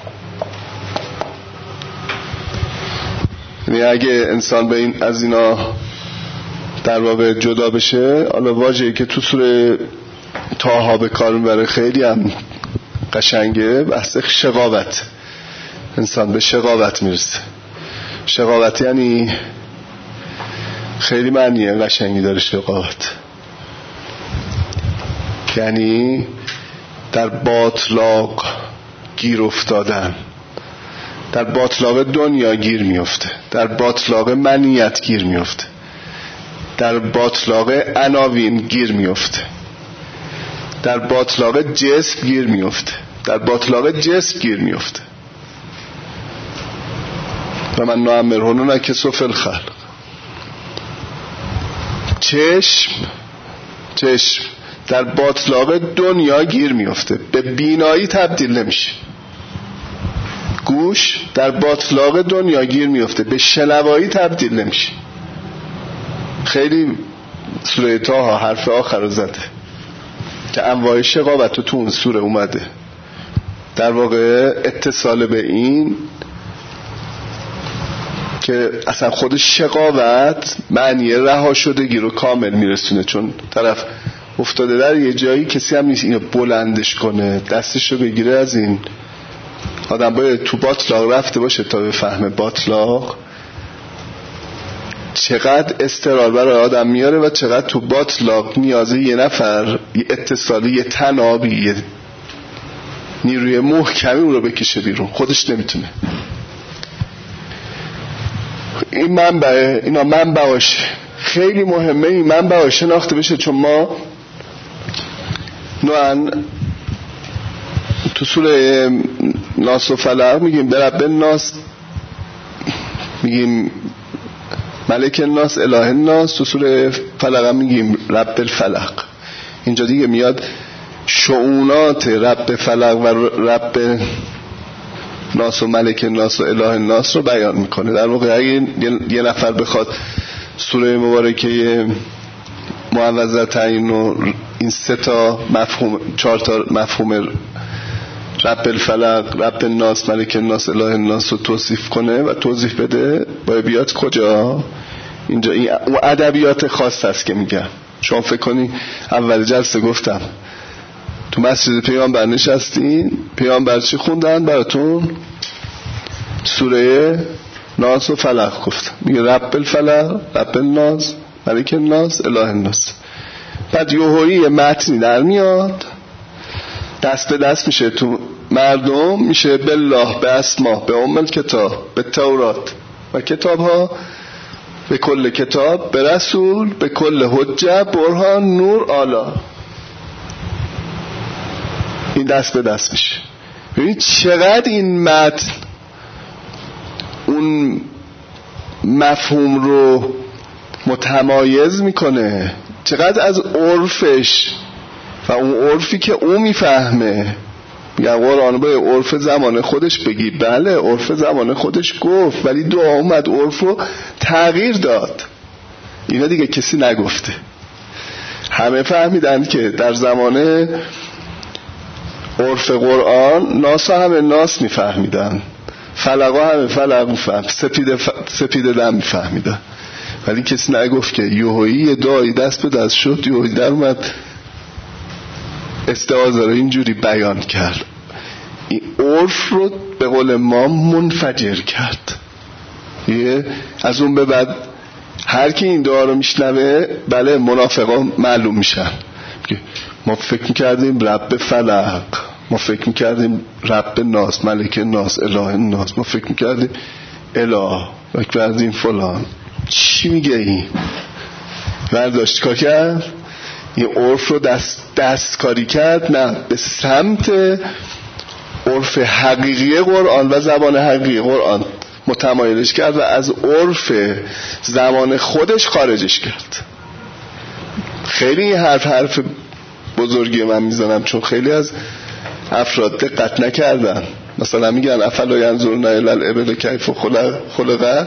A: یعنی اگه انسان به این از اینا در واقع جدا بشه، حالا واژه‌ای که تو سوره طه به کار میبره خیلی هم قشنگه، بحث شقاوت. انسان به شقاوت میرسه. شقاوت یعنی خیلی معنیه قشنگی داره شقاوت. یعنی در باطلاق گیر افتادن، در باطلاق دنیا گیر میفته، در باطلاق منیت گیر میفته، در باطلاق عناوین گیر میفته، در باطلاق جسم گیر میفته، در باطلاق جسم گیر میفته. و من نعمرهن نکسو فی الخلق. چشم چشم در باطلاق دنیا گیر میفته، به بینایی تبدیل نمیشه. گوش در باطلاق دنیا گیر میفته، به شنوایی تبدیل نمیشه. خیلی سوره طه حرف آخر رو زده که انواع شقاوت تو اون سوره اومده. در واقع اتصال به این که اصلا خود شقاوت معنی رها شدگی رو کامل میرسونه، چون طرف افتاده در یه جایی کسی هم نیست اینو بلندش کنه، دستش رو بگیره. از این آدم باید تو باطلاق رفته باشه تا بفهمه باطلاق چقدر استقرار برای آدم میاره و چقدر تو باطلاق نیازه یه نفر یه اتصالی، یه تنابی، یه نیروی محکمی اون رو بکشه بیرون. خودش نمیتونه. این منبع، اینا منبعاش خیلی مهمه. این منبع شناخته بشه، چون ما نوعا تو سوره ناس و فلق میگیم در رب الناس، میگیم ملک الناس اله الناس. تو سوره فلق هم میگیم رب الفلق. اینجا دیگه میاد شؤونات رب فلق و رب ناس و ملک الناس و اله الناس رو بیان میکنه. در واقع اگه یه نفر بخواد سوره مبارکه معوذتین و این سه تا مفهوم، چهار تا مفهوم رب الفلق، رب الناس، ملک الناس، اله الناس رو توصیف کنه و توضیح بده، باید بیاد کجا؟ اینجا. این ادبیات خاص هست که میگم. شما فکر کنی اول جلسه گفتم تو مسجد پیامبر نشستین، پیامبر چی خوندن براتون؟ سوره ناس و فلق گفت. میگه رب الفلق، رب الناس، ملک الناس، اله الناس. بعد یوهویی متنی در میاد، دست به دست میشه تو مردم، میشه بالله، به اسما، به ام الکتاب، به تورات و کتاب ها، به کل کتاب، به رسول، به کل حجه، برهان، نور، آلا. این دست به دست میشه. ببینید چقدر این متن اون مفهوم رو متمایز میکنه، چقدر از عرفش و اون عرفی که او میفهمه. میگن قرآن با عرف زمان خودش بگی، بله عرف زمان خودش گفت، ولی دعا اومد عرف رو تغییر داد. اینا دیگه کسی نگفته، همه فهمیدن که در زمان عرف قرآن ناسا همه ناس میفهمیدن، فلقا همه فلق میفهم، سپید, ف... سپید دم میفهمیدن، ولی کسی نگفت که یوهویی دعایی دست به دست شد، یوهویی در اومد استعاذه رو اینجوری بیان کرد، این عرف رو به قول ما منفجر کرد. یه از اون به بعد هر کی این دعا رو میشنوه، بله منافقا معلوم میشن. ما فکر میکردیم رب فلق، ما فکر میکردیم رب ناس، ملک ناس، اله ناس، ما فکر میکردیم اله، فکر کردیم فلان. چی میگه این؟ برداشت کار کرد، این عرف رو دست دستکاری کرد، نه به سمت عرف حقیقی قرآن و زبان حقیقی قرآن متمایلش کرد و از عرف زمان خودش خارجش کرد. خیلی این حرف حرف بزرگی من میزنم، چون خیلی از افراد دقت نکردن. مثلا میگن افلا ینظرون الی الابل کیف خلقت،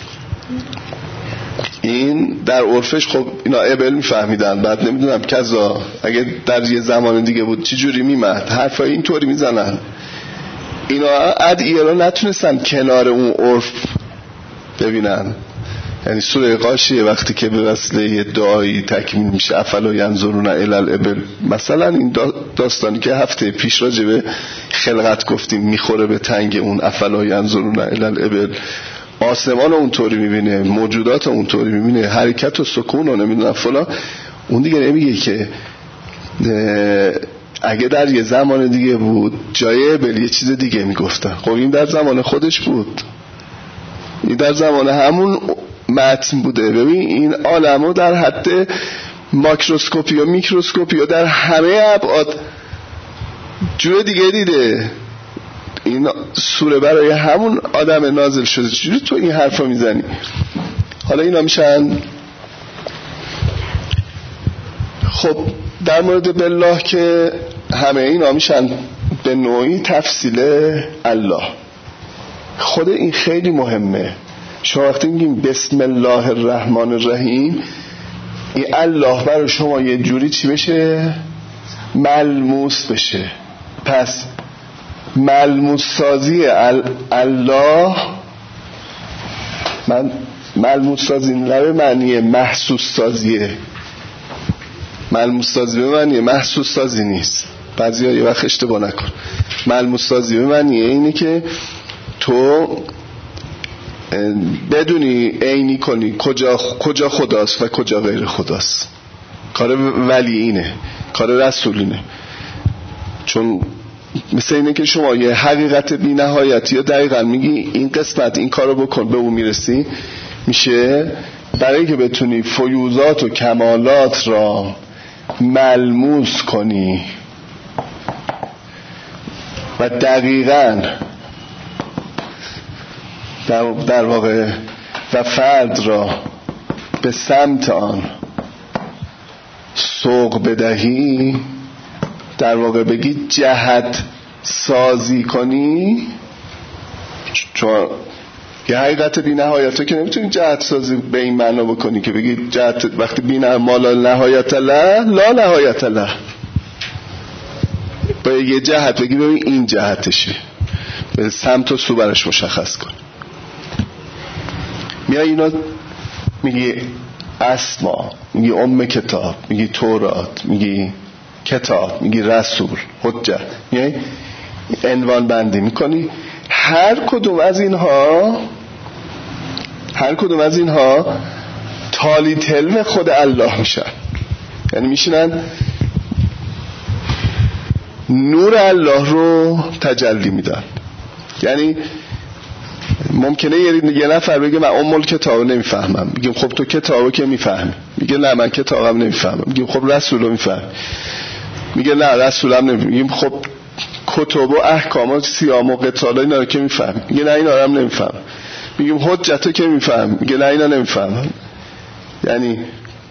A: این در عرفش خب اینا ابل میفهمیدن، بعد نمیدونم کذا، اگه در یه زمان دیگه بود چی جوری میمد، حرفای اینطوری میزنن. اینا ادعیه رو نتونستن کنار اون عرف ببینن. یعنی سوره غاشیه وقتی که به وسیله دعایی تکمیل میشه، افلا ینظرون الی الابل، مثلا این داستانی که هفته پیش راجع به خلقت گفتیم میخوره به تنگ اون افلا ینظرون الی الابل. آسمان اونطوری میبینه، موجودات اونطوری میبینه، حرکت و سکون و نمیدونم فلان. اون دیگه نمیگه که اگه در یه زمان دیگه بود جای ابل یه چیز دیگه میگفتن. خب این در زمان خودش بود، این در زمان همون متن بوده. ببین این عالمو در حد ماکروسکوپی و میکروسکوپی و در همه ابعاد جور دیگه دیده. این سوره برای همون آدم نازل شده. چجوری تو این حرفا میزنی؟ حالا اینا میشن خب در مورد بالله که همه اینا میشن به نوعی تفصیل الله. خود این خیلی مهمه. شما وقتی میگیم بسم الله الرحمن الرحیم، این الله برای شما یه جوری چی بشه؟ ملموس بشه. پس ملموس سازی الله، من ملموس سازی نه به معنی محسوس سازیه، ملموس سازی به معنی محسوس سازی نیست. بعضیا یه وقت اشتباه نکن. ملموس سازی به معنی اینه که تو بدونی عینی کنی کجا کجا خداست و کجا غیر خداست. کار ولی اینه، کار رسول اینه. چون مثل اینه که شما یه حقیقت بی نهایتی یا دقیقا میگی این قسمت این کارو بکن، به اون میرسی، میشه برای که بتونی فیوزات و کمالات را ملموس کنی و دقیقاً در, در واقع و فرد را به سمت آن سوق بدهی، در واقع بگی جهت سازی کنی، چون یه حقیقت بی نهایت که نمیتونی جهت سازی به این معنا بکنی که بگی جهت وقتی بی نهایت له لا نهایت له، با یه جهت بگی ببین این جهتشه، به سمت و سو برش مشخص کن. میای اینا میگی اسما، میگی ام کتاب، میگی تورات، میگی کتاب، میگی رسول، حجت، میای عنوان بندی میکنی. هر کدوم از اینها هر کدوم از اینها تالی تلم خود الله میشن، یعنی میشنن نور الله رو تجلی میدن. یعنی ممکنه یه نفر بگه من ام کتابو نمیفهمم، میگیم خب تو کتابو که میفهمی، میگه نه من کتابم نمیفهمم، میگیم خب رسولو میفهم، میگه نه رسولم نمیفهم، میگیم خب کتب و احکام و صیام و قتال اینا رو که میفهم، میگه نه اینا رو هم نمیفهم، میگیم حجتو که میفهم، میگه نه اینا نمیفهم. یعنی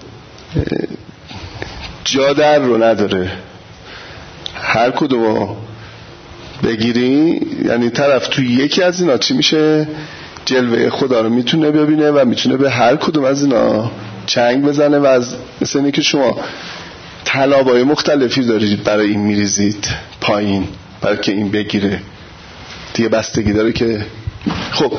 A: جا در رو نداره، هر کدومو بگیری یعنی طرف توی یکی از اینا چی میشه، جلوه خدا رو میتونه ببینه و میتونه به هر کدوم از اینا چنگ بزنه. و از مثل اینه که شما طلابای مختلفی دارید برای این میریزید پایین برای که این بگیره دیگه، بستگی داره که. خب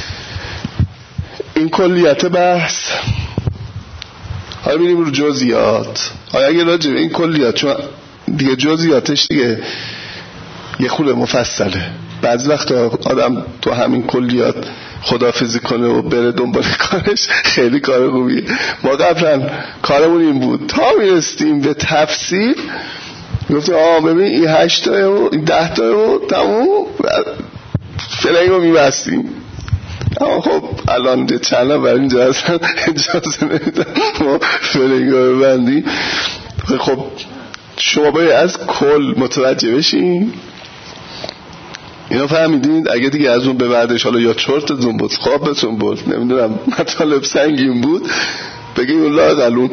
A: این کلیت بحث. حالا میریم رو جزئیات. آیا اگه راجع به این کلیات، چون دیگه جزئیاتش دیگه یه خورده مفصله، بعضی وقت آدم تو همین کلیات خداحافظی کنه و بره دنبال کارش، خیلی کار خوبیه. ما قبلا کارمون این بود تا میرستیم به تفسیر گفتیم آه ببین این هشت تایه و این ده تایه و تموم فلنگ رو میبستیم. اما خب الان چند برای اینجا هستن اجازه نمیدن ما فلنگ رو ببندیم. خب شما باید از کل متوجه بشین. اینا فهمیدین؟ اگه دیگه از اون به بعدش حالا یا چرتتون بود، خوابتون بود، نمیدونم مطالب سنگین بود، بگیم الله قلون.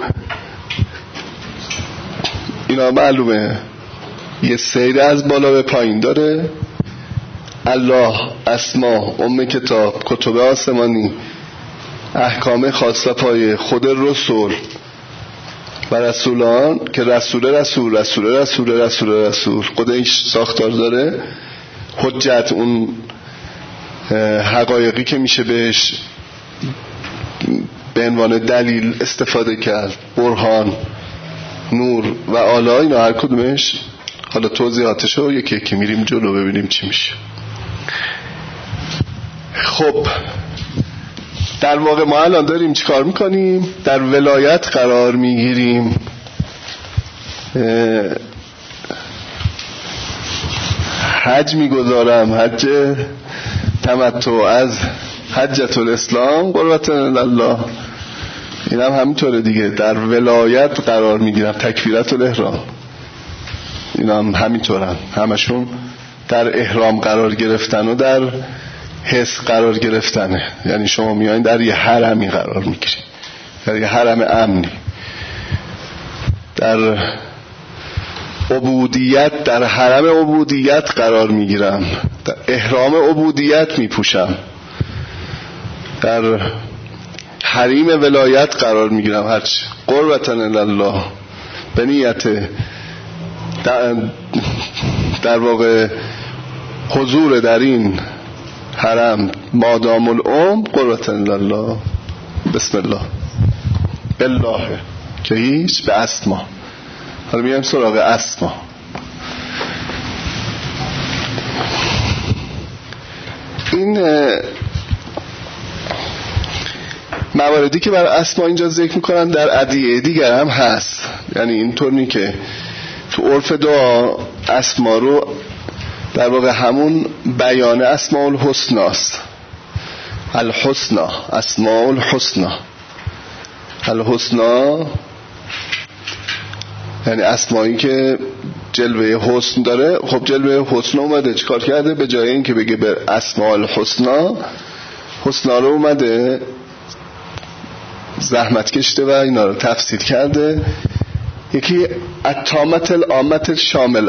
A: اینا معلومه یه سیر از بالا به پایین داره. الله، اسما، ام کتاب، کتب آسمانی، احکام خاصه پای خود رسول و رسولان که رسول رسول رسول رسول رسول رسول خود این ساختار داره. حجت، اون حقایقی که میشه بهش به عنوان دلیل استفاده کرد، برهان، نور و آلا، اینا هر کدومش حالا توضیحاتشو یکی یکی میریم جلو ببینیم چی میشه. خب در واقع ما الان داریم چی کار میکنیم؟ در ولایت قرار میگیریم. حج میگذارم، حج تمتع از حجت الاسلام قربتن الله. این هم همینطوره دیگه، در ولایت قرار میگیرم، تکبیرت الاحرام، این هم همینطورن، همشون در احرام قرار گرفتن و در حس قرار گرفتنه. یعنی شما میایین در یه حرمی قرار میگیرید، در یه حرم امنی، در عبودیت، در حرم عبودیت قرار میگیرم، در احرام عبودیت میپوشم، در حریم ولایت قرار میگیرم، هرچی قربتن الله، به نیت در, در واقع حضور در این حرم مادام العمر قربتن الله. بسم الله بالله که هیچ به اسما. حالا میگم سراغ اسما. این مواردی که برای اسما اینجا ذکر میکنن در ادعیه دیگر هم هست. یعنی اینطور نی که تو عرف دعا اسما رو در واقع همون بیان اسماء الحسنا است. الحسنا، اسماء الحسنا، الحسنا یعنی اسمایی که جلوه حسن داره. خب جلوه حسن اومده چیکار کرده؟ به جای این که بگه به اسماء الحسنا، حسنا رو اومده زحمت کشته و اینا رو تفسیر کرده. یکی التامت العامت الشامله،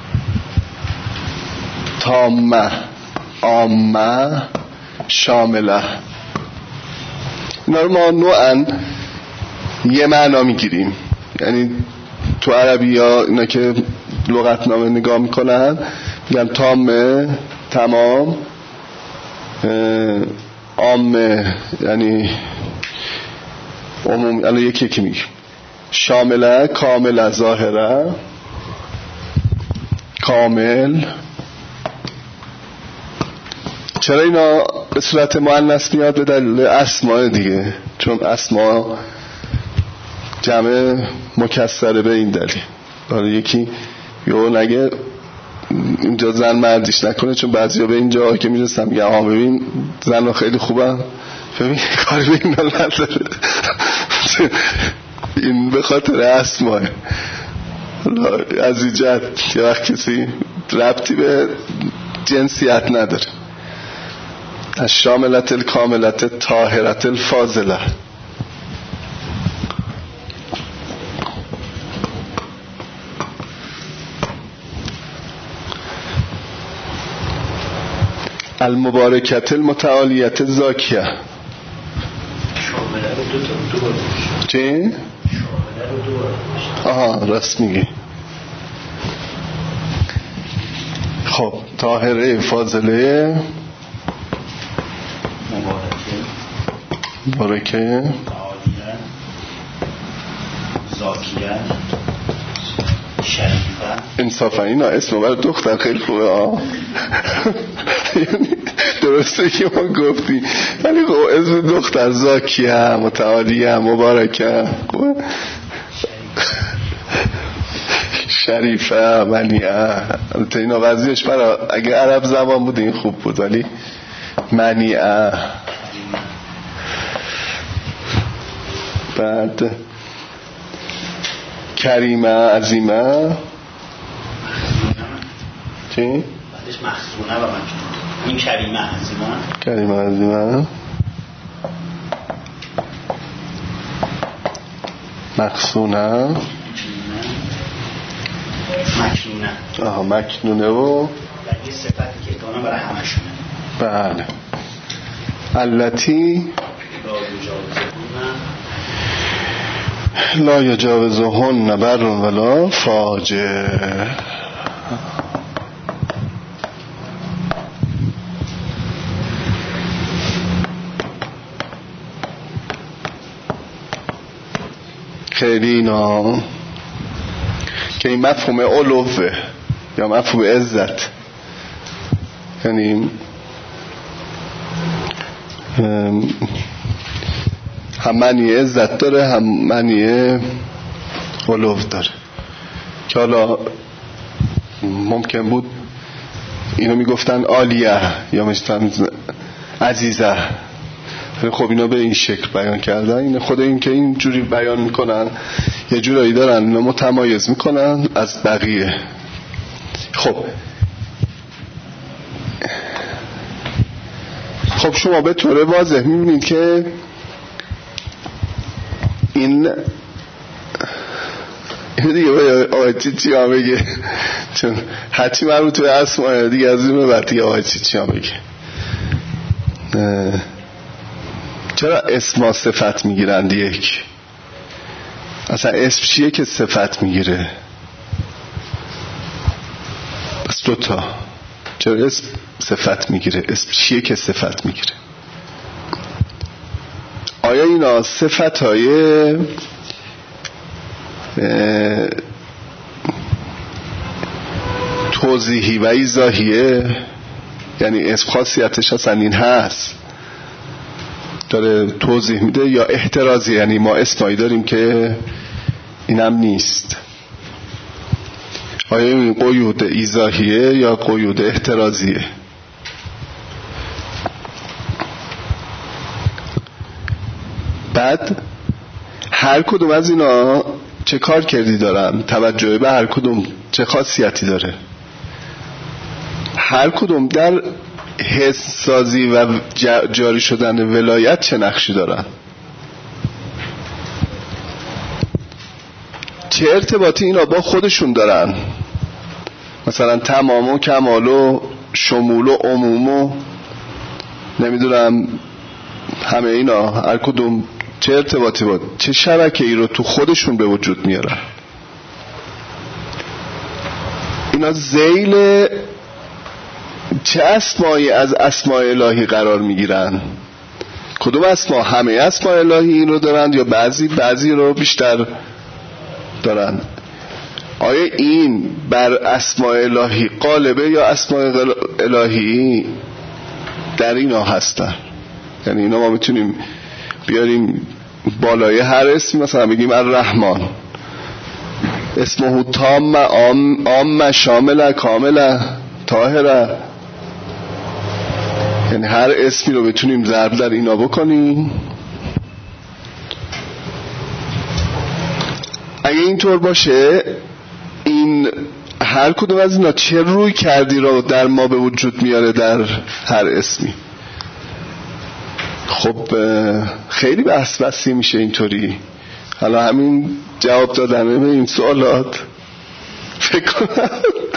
A: تامه عامه شامله، اینا رو ما نوعا یه معنا میگیریم. یعنی تو عربی ها اینا که لغتنامه نگاه میکنن میگن تامه تمام، عامه یعنی عموم، الان یکی یکی میگیم. شامله کامل ظاهره، کامل. چرا اینا به صورت مؤنث میاد؟ به دلیل اسماء دیگه، چون اسماء جمع مکسره به این دلیل. حالا یکی یو نگه اینجا زن مردیش نکنه، چون بعضیا به اینجا که میرسن میگن آها ببین زن خیلی خوبه، ببین کاری به اینا نداره. این به خاطر اسماء. از ایجاد یه وقت کسی ربطی به جنسیت نداره. الشاملت الکاملت طاهرت الفاضله. المبارکت المتعالیت الزاکیه.
B: شامله رو دو تا دو بار
A: چی؟
B: شامله رو دو بار.
A: آها راست میگی. خب طاهره فاضله مبارکه
B: متعالیه زاکیه شریفه.
A: انصافا اینا اسم برای دختر خیلی خوبه ها. درسته که ما گفتیم، ولی خب اسم دختر زاکیه متعالیه مبارکه شریفه منیعه. البته اینا وضعیش برای اگه عرب زبان بود این خوب بود، ولی منیعه. بعد کریمه عظیمه. چی؟
B: بعدش مخزونه و مجنون. این کریمه عظیمه.
A: کریمه عظیمه مخزونه
B: مکنونه.
A: آها مکنونه و
B: یه صفتی که دانه برای همشونه.
A: بله. التی لا یجاوزهن بر ولا فاجر. خیلی اینا که این مفهوم علوه یا مفهوم عزت، یعنی هم معنی عزت داره هم معنی علو داره، که حالا ممکن بود اینو میگفتن عالیه یا میگفتن عزیزه. خب اینا به این شکل بیان کردن. این خود این که این جوری بیان میکنن یه جورایی دارن اینا متمایز میکنن از بقیه. خب خب شما به طور واضح میبینید که این این دیگه باید آقای چی چی هم بگه، چون حتی مربوط به اسماء دیگه از این به بعد دیگه آقای چی چی هم بگه. چرا اسما صفت میگیرند؟ یک اصلا اسم چیه که صفت میگیره؟ بس دوتا. چرا اسم صفت میگیره؟ اسم چیه که صفت میگیره؟ آیا اینا صفت های توضیحی و ایضاحیه؟ یعنی اسم خاصیتش اصلا این هست داره توضیح میده، یا احترازی؟ یعنی ما اسمایی داریم که اینم نیست. آیا این قیود ایضاحیه یا قیود احترازیه؟ بعد هر کدوم از اینا چه کار کردی دارن؟ توجه به هر کدوم چه خاصیتی داره؟ هر کدوم در حس سازی و جاری شدن ولایت چه نقشی دارن؟ چه ارتباطی اینا با خودشون دارن؟ مثلا تمام و کمال و شمول و عموم و نمیدونم همه اینا هر کدوم چه ارتباطی با چه شبکه ای رو تو خودشون به وجود میارن؟ اینا ذیل چه اسمایی از اسماء الهی قرار میگیرن؟ کدوم اسما؟ همه اسماء الهی این رو دارن یا بعضی بعضی رو بیشتر دارن؟ آیا این بر اسماء الهی غالبه یا اسماء الهی در اینا هستن؟ یعنی اینا ما میتونیم بیاریم بالای هر اسم، مثلا بگیم الرحمن اسمه تام عام عام شامل کامل طاهر، یعنی هر اسمی رو بتونیم ضرب در اینا بکنیم. اگه اینطور باشه این هر کدوم از اینا چه روی کردی رو در ما به وجود میاره در هر اسمی؟ خب خیلی بحث بسی میشه اینطوری. حالا همین جواب دادن به این سوالات فکر کنم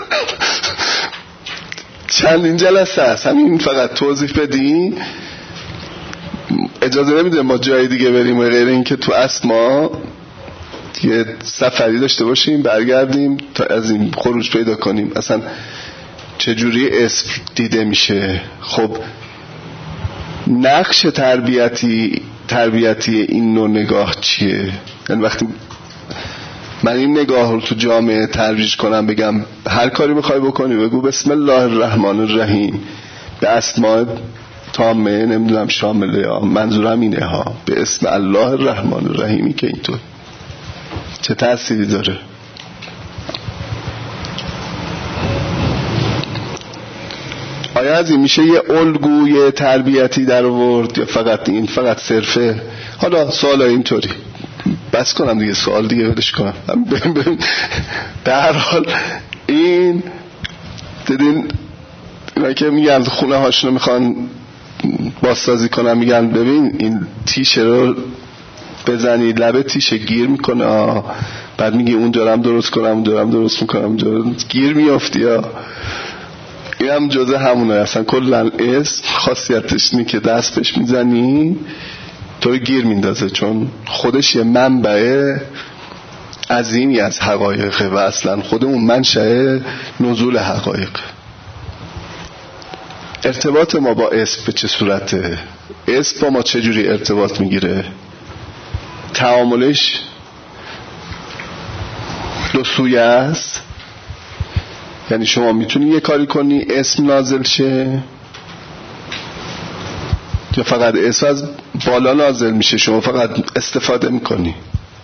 A: چندین جلسه هست همین فقط توضیح بدیم، اجازه نمیده ما جای دیگه بریم و غیر این که تو اسما یه سفری داشته باشیم برگردیم تا از این خروج پیدا کنیم اصلا چجوری اسم دیده میشه. خب نقش تربیتی تربیتی این نوع نگاه چیه؟ یعنی وقتی من این نگاه رو تو جامعه ترویج کنم بگم هر کاری بخوای بکنی بگو بسم الله الرحمن الرحیم به اسماء تامه نمیدونم شامله ها، منظورم اینه ها، به اسم الله الرحمن الرحیمی که اینطور چه تأثیری داره؟ آیا از این میشه یه الگوی تربیتی در آورد یا فقط این فقط صرفه؟ حالا سوال اینطوری بس کنم دیگه، سوال دیگه بدش کنم. در هر حال این دیدین اینا که میگن خونه هاشونو میخوان بازسازی کنن میگن ببین این تیشه رو بزنید لبه تیشه گیر میکنه، بعد میگی اون دارم درست کنم اون دارم درست میکنم اون دارم گیر میافتی ها. این هم جزء همونه، اصلا کلا اسم خاصیتش اینه که دست بهش میزنی تو گیر میندازه، چون خودش یه منبع عظیمی از حقایقه و اصلا خود اون منشأ نزول حقایق. ارتباط ما با اسم به چه صورته؟ اسم با ما چه جوری ارتباط میگیره؟ تعاملش دو سویه است، یعنی شما میتونی یه کاری کنی اسم نازل شه یا فقط اسم از بالا نازل میشه شما فقط استفاده میکنی؟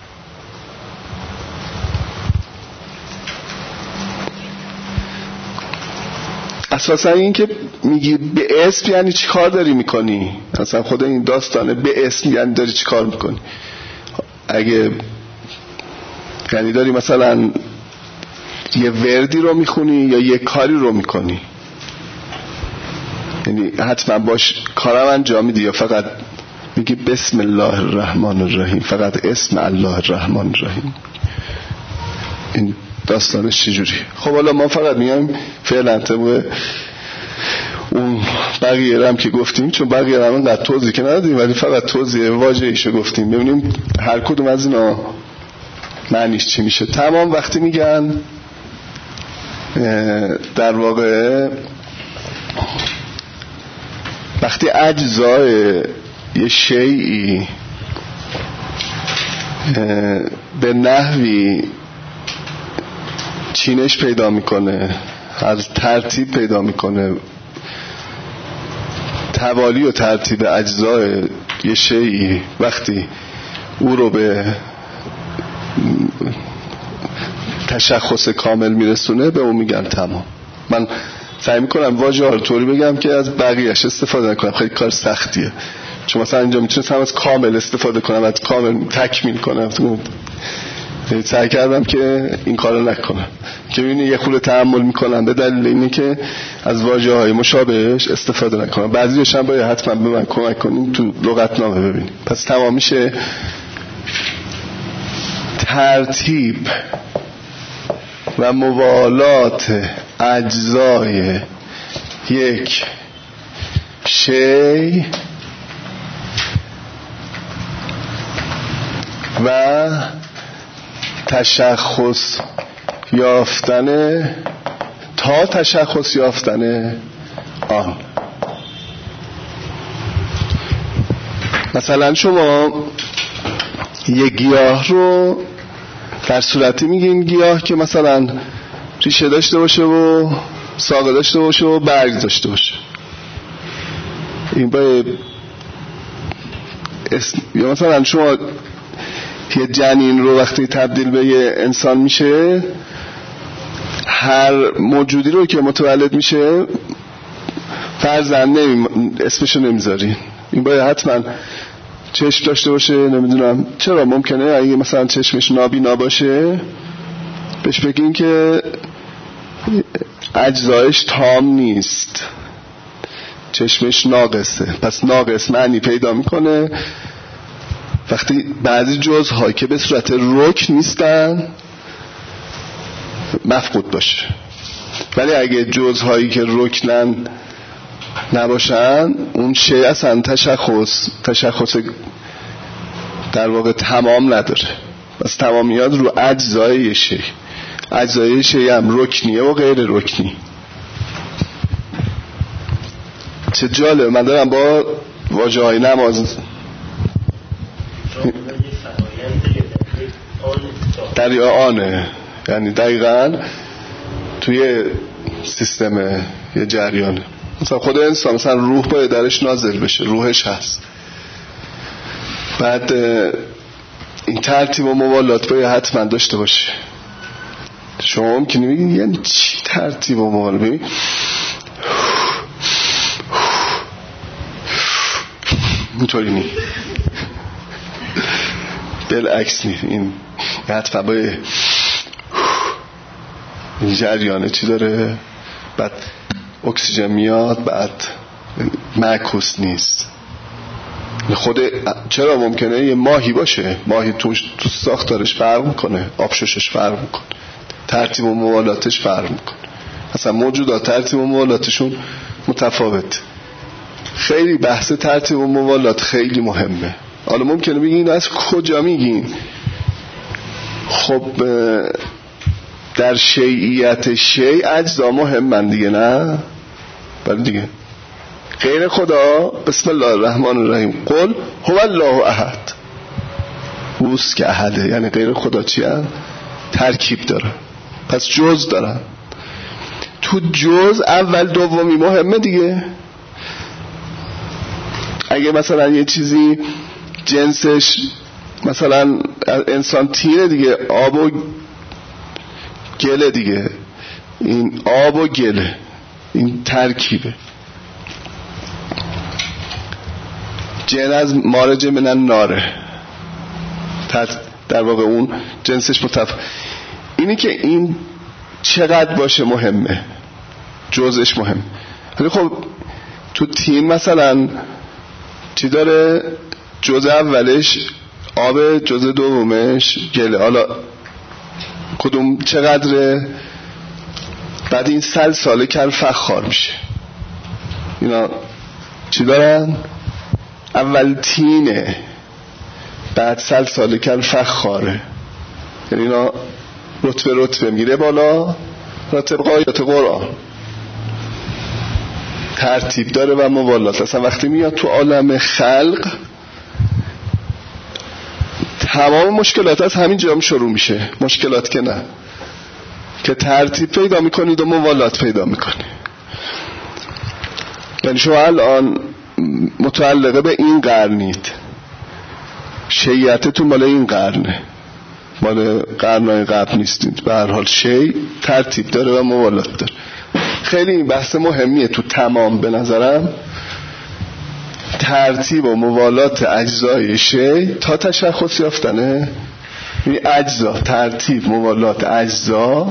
A: اساسا این که میگی به اسم یعنی چی کار داری میکنی؟ اصلا خود این داستانه به اسم یعنی داری چی کار میکنی؟ اگه یعنی داری مثلا یه وردی رو میخونی یا یه کاری رو میکنی، یعنی حتما باش کارم انجام میدی یا فقط میگی بسم الله الرحمن الرحیم، فقط اسم الله الرحمن الرحیم؟ این داستانش چجوری؟ خب حالا ما فقط میگم فعلا طبق اون بقیه هم که گفتیم، چون بقیه هم انقدر توضیح که ندادیم ولی فقط توضیح واژه‌ایشو گفتیم ببینیم هر کدوم از اینا معنیش چی میشه. تمام وقتی میگن در واقع وقتی اجزای یه شیئی به نحوی چینش پیدا میکنه، از ترتیب پیدا میکنه، توالی و ترتیب اجزای یه شیئی وقتی او رو به تشخص کامل میرسونه به اون میگن تمام. من سعی میکنم واژه ها طوری بگم که از بقیهش استفاده نکنم، خیلی کار سختیه، چون مثلا اینجا میتونستم از کامل استفاده کنم، از کامل تکمیل کنم، سعی کردم که این کارو نکنم که ببینی یه خورده تأمل میکنم به دلیل اینه که از واژه های مشابهش استفاده نکنم. بعضیش هم باید حتما به من کمک کنیم تو لغتنامه ببینیم. پس تمام میشه ترتیب و موالات اجزای یک شی و تشخص یافتن تا تشخص یافتن آن. مثلا شما یک گیاه رو در صورتی میگین گیاه که مثلا ریشه داشته باشه و ساقه داشته باشه و برگ داشته باشه. این باید اسم... یا مثلا شما یه جنین رو وقتی تبدیل به یه انسان میشه، هر موجودی رو که متولد میشه فرزند نمی... اسمشو نمیذارین. این باید حتما چشم داشته باشه. نمیدونم چرا، ممکنه اگه مثلا چشمش نابینا باشه بهش بگین که اجزایش تام نیست، چشمش ناقصه. پس ناقص معنی پیدا میکنه وقتی بعضی جزءها که به صورت رک نیستن مفقود باشه. ولی اگه جزءهایی که رکنن نباشن اون شی اصلا تشخص تشخص در واقع تمام نداره. بس تمامیات رو اجزای شی. اجزای شی هم رکنیه و غیر رکنی. چه جالب. من دارم با واژه های نماز دریا آنه، یعنی دقیقاً توی سیستم یه جریانه. مثلا خود انسان مثلا روح باید درش نازل بشه، روحش هست. بعد این ترتیب و موالات باید حتما داشته باشه. شما ممکنی بگید یعنی چی ترتیب و موالات؟ ببین اینطوری نی، بالعکس نی. این حتما باید این جریانه چی داره، بعد اکسیژن میاد، بعد معکوس نیست. خود چرا ممکنه یه ماهی باشه، ماهی تو تو ساختارش فرق میکنه، آبشوشش فرق میکنه، ترتیب و موالاتش فرق میکنه. اصلا موجودات ترتیب و موالاتشون متفاوت. خیلی بحث ترتیب و موالات خیلی مهمه. حالا ممکنه بگین از کجا میگین؟ خب در شیعیت شیع اجزا مهمن دیگه، نه؟ بله دیگه. غیر خدا بسم الله الرحمن الرحیم قل هو الله احد، اوست که احده، یعنی غیر خدا چی هست؟ ترکیب داره، پس جز دارن. تو جز اول دومی مهمه دیگه. اگه مثلا یه چیزی جنسش مثلا انسان تینه دیگه، آب و گله دیگه، این آب و گله، این ترکیبه. جن از مارج من ناره، در واقع اون جنسش متف. اینی که این چقدر باشه مهمه، جزش مهم. ولی خب تو تین مثلا چی داره؟ جز اولش آب، جز دومش گله. حالا کدوم چقدره؟ بعد این سلسله کل فخار میشه. اینا چی دارن؟ اول تینه، بعد سلسله کل فخاره. یعنی اینا رتبه رتبه میره بالا، رتبه قایت قرآن ترتیب داره و موالات. اصلا وقتی میاد تو عالم خلق تمام مشکلات از همین جام شروع میشه. مشکلات که نه، که ترتیب پیدا میکنید و موالات پیدا میکنید. یعنی شما الان متعلقه به این قرنید، شیعتتون مال این قرنه، مال قرنهای قبل نیستید. به هر حال شیع ترتیب داره و موالات داره. خیلی این بحث مهمیه تو تمام. به نظرم ترتیب و موالات اجزای شیء تا تشخص یافتنه. این اجزا، ترتیب، موالات اجزا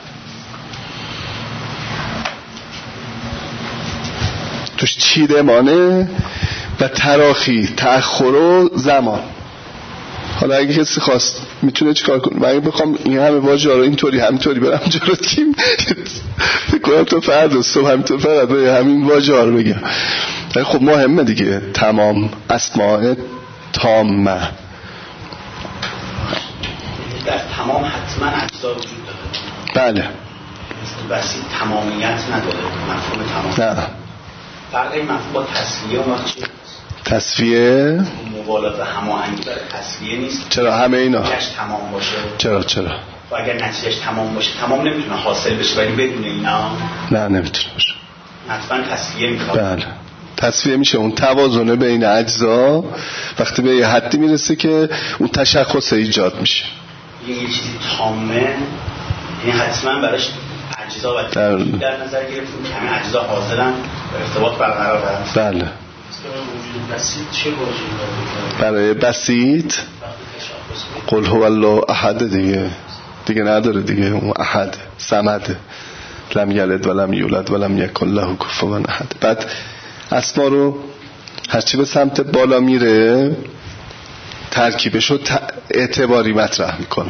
A: توش چیدمانه و تراخی، تأخر و زمان. حالا اگه کسی خواست میتونه چیکار کنه؟ من اگه بخوام این همه واژه رو اینطوری همینطوری برم جلوت کیم فکر کنم تو فردا صبح همینطور فقط همین واژه رو بگم. خب مهمه دیگه. تمام اسماء تامه،
B: در تمام حتما اجزا وجود داره.
A: بله.
B: بسی تمامیت نداره مفهوم تمام.
A: نه.
B: فرق این مفهوم با تصفیه اون وقت چیه؟
A: تصفیه
B: مبالغه و هماهنگی برای تصفیه نیست.
A: چرا همه اینا
B: نتیجهش تمام باشه؟
A: چرا چرا
B: و اگر نتیجهش تمام باشه تمام نمیتونه حاصل بشه ولی بدون اینا
A: نه نمیتونه باشه.
B: حتما تصفیه میخواد.
A: بله تصفیه میشه. اون توازن بین اجزا وقتی به یه حدی میرسه که اون تشخص ایجاد میشه.
B: یه چیزی تامه یعنی حتما براش اجزا و در, در نظر گرفتیم که همه اجزا حاضرن ارتباط برقرار دارن.
A: بله.
B: بسیط چه واژه‌ای
A: برای بسیط قل هو الله احد دیگه دیگه نداره دیگه. اون احد صمد لم یلد ولم یولد ولم یکن له کفوا احد. بعد اسما رو هرچی به سمت بالا میره ترکیبش رو اعتباری مطرح میکنه.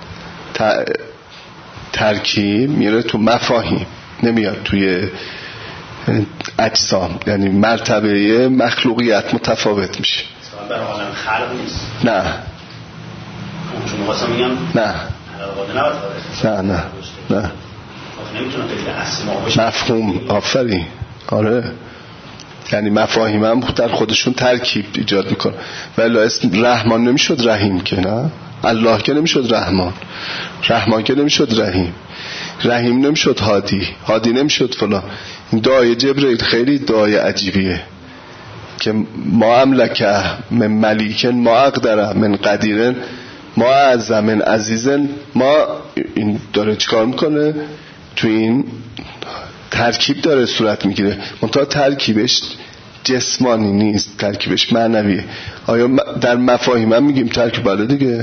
A: ترکیب میره تو مفاهیم نمیاد توی اجسام، یعنی مرتبه مخلوقیت متفاوت میشه.
B: برای عالم خلق نیست.
A: نه
B: چون می‌خواستم میگم
A: نه نه نه نه
B: نمیتونه خیلی اسما باشه.
A: مفهوم آفرین. آره یعنی مفاهیم هم در خودشون ترکیب ایجاد میکنه. ولی اسم رحمان نمیشد رحیم که، نه الله که نمیشد رحمان، رحمان که نمیشد رحیم، رحیم نمیشد هادی، هادی نمیشد فلان. این دعای جبرئیل خیلی دعای عجیبیه که ما املکه من ملیکن ما اقدره من قدیرن ما اعظم من عزیزن. ما این داره چیکار میکنه؟ تو این ترکیب داره صورت میگیره. منتها ترکیبش جسمانی نیست، ترکیبش معنویه. آیا در مفاهیم هم میگیم ترکیب؟ بله دیگه.